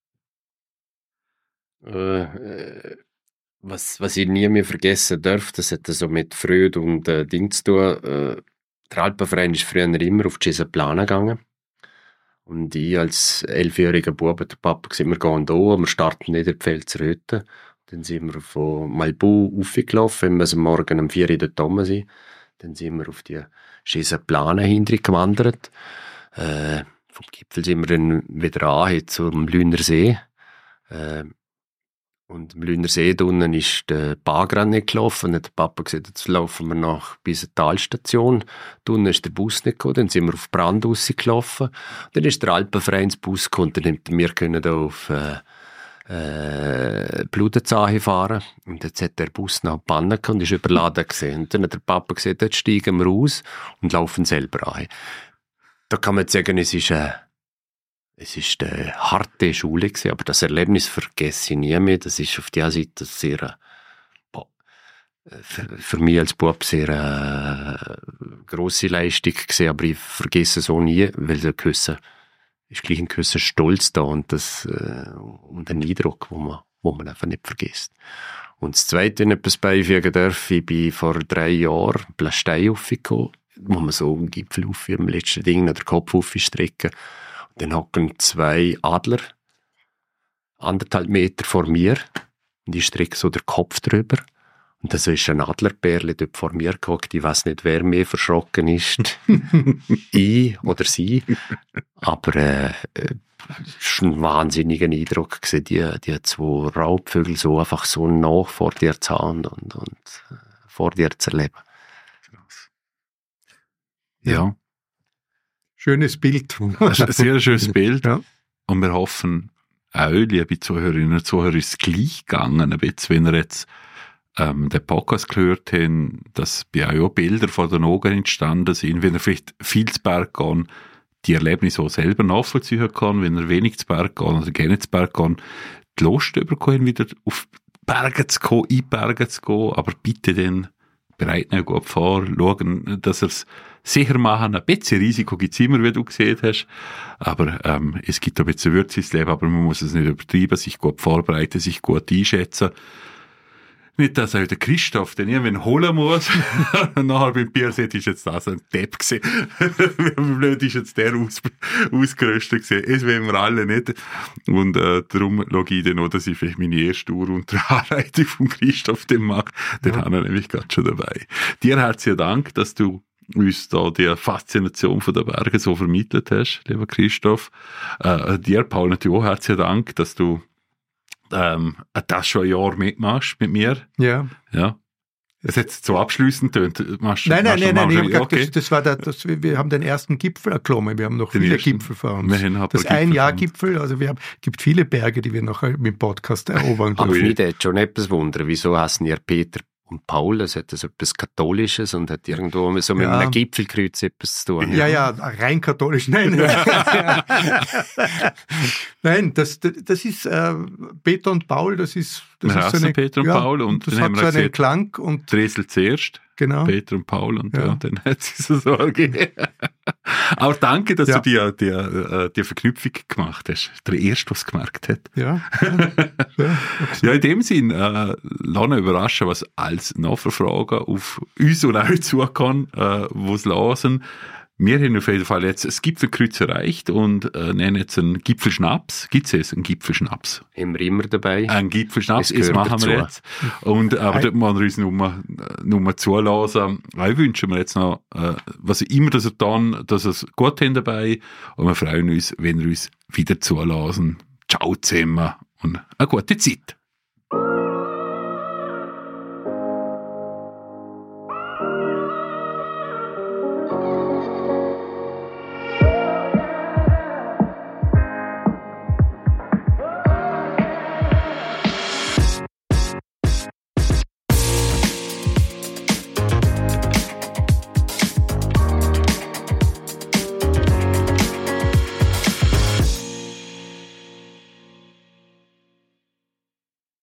Äh, was, was ich nie mehr vergessen darf, das hat so mit Freude und äh, Ding zu tun. Äh, der Alpenverein ist früher immer auf die Plana gegangen. Und ich als elfjähriger Bub, der Papa gesagt, wir gehen da, wir starten nicht in die Pfälzerhütte. Dann sind wir von Malbu raufgelaufen, wenn wir am Morgen um vier Uhr dort oben sind. Dann sind wir auf die Plana hinterher gewandert. Äh, vom Gipfel sind wir dann wieder an zum Lüner See. Äh, und am Lüner See unten ist der Bagran nicht gelaufen. Und dann hat der Papa gesagt, jetzt laufen wir nach bis zur Talstation. Da unten ist der Bus nicht gekommen. Dann sind wir auf Brand rausgelaufen. Dann ist der Alpenvereinsbus gekommen. Dann haben wir können da auf äh, äh, Bludenzahe fahren. Und jetzt hat der Bus noch Pannen und ist überladen gewesen. Und dann hat der Papa gesagt, jetzt steigen wir aus und laufen selber an. Da kann man jetzt sagen, es ist eine, es ist eine harte Schule gewesen, aber das Erlebnis vergesse ich nie mehr. Das ist auf der Seite sehr, boah, für, für mich als Bub sehr äh, grosse Leistung gewesen, aber ich vergesse es auch nie, weil der Küsse ist gleich ein gewisser Stolz da und das äh, und ein Eindruck, wo man, wo man einfach nicht vergisst. Und das Zweite, wenn ich etwas beifügen darf, ich bin vor drei Jahren Plastei aufgekommen, wo man so einen Gipfel auf, im letzten Ding, den Kopf aufstrecken. Und dann hocken zwei Adler, anderthalb Meter vor mir, und ich strecke so den Kopf drüber. Und da ist ein Adlerbärli dort vor mir gehockt. Ich weiss nicht, wer mehr verschrocken ist. Ich oder sie. Aber äh, es war ein wahnsinniger Eindruck gewesen, die, die zwei Raubvögel so einfach so nah vor dir zu haben und, und äh, vor dir zu erleben. Ja. Schönes Bild. Das ist ein sehr schönes Bild. Ja. Und wir hoffen auch, liebe Zuhörerinnen und Zuhörer, ist es gleich gegangen, ein bisschen, wenn ihr jetzt ähm, den Podcast gehört habt, dass bei euch auch Bilder vor den Augen entstanden sind, wenn ihr vielleicht viel zu Berg gehen, die Erlebnisse auch selber nachvollziehen kann, wenn ihr wenig zu Berg gehen oder gerne zu Berg gehen, die Lust überkommen, wieder auf Berge zu gehen, in die Berge zu gehen, aber bitte dann bereiten euch gut vor, schauen, dass ihr es sicher machen. Ein bisschen Risiko gibt es immer, wie du gesehen hast, aber ähm, es gibt ein bisschen Würze ins Leben, aber man muss es nicht übertreiben, sich gut vorbereiten, sich gut einschätzen. Nicht, dass auch der Christoph den irgendwann holen muss. Und nachher beim Biersee ist jetzt das ein Depp gewesen. Wie blöd ist jetzt der aus, ausgerüstet gewesen. Das wollen wir alle nicht. Und äh, darum schaue ich dann auch, dass ich vielleicht meine erste Uhr unter Anleitung von Christoph den mache. Den ja. haben wir nämlich gerade schon dabei. Dir herzlichen Dank, dass du uns da die Faszination von der Berge so vermittelt hast, lieber Christoph. Äh, dir, Paul, natürlich auch herzlichen Dank, dass du ähm, das schon ein Jahr mitmachst mit mir. Ja. Ja. Es hat so abschließend tönt. Machst, nein, nein, nein, nein, ich hab okay. das, das war der, das, wir haben den ersten Gipfel erklommen, wir haben noch den viele ersten, Gipfel vor uns. Das Ein-Jahr-Gipfel, also wir haben, gibt viele Berge, die wir noch mit dem Podcast erobern. Aber ich würde schon etwas wundern, wieso heißen ihr Peter und Paul, es hat so etwas Katholisches und hat irgendwo so mit ja. einem Gipfelkreuz etwas zu tun. Ja, ja, rein katholisch, nein. Nein, das, das ist äh, Peter und Paul, das ist, das wir ist so eine, Peter und ja, Paul und das dann hat haben wir so einen gesagt, Klang und Dresel zuerst, genau. Peter und Paul und ja. ja, dann hat es so Sorge. Aber danke, dass Ja. du die, die, die Verknüpfung gemacht hast. Der Erste, was gemerkt hat. Ja, ja, Ja, in dem Sinn, äh, lass uns überraschen, was als Nachfragen auf uns und euch zukommt, äh, wo es hören. Wir haben auf jeden Fall jetzt das Gipfelkreuz erreicht und äh, nennen jetzt einen Gipfelschnaps. Gibt es einen Gipfelschnaps? Haben wir immer dabei. Ein Gipfelschnaps, Es das gehört machen wir dazu. jetzt. Und, aber Ein- dort müssen wir uns nur, nur zulassen. Ich wünsche mir jetzt noch, äh, was immer das er tun, dass ihr es gut habt dabei. Und wir freuen uns, wenn ihr uns wieder zulassen. Ciao zusammen und eine gute Zeit.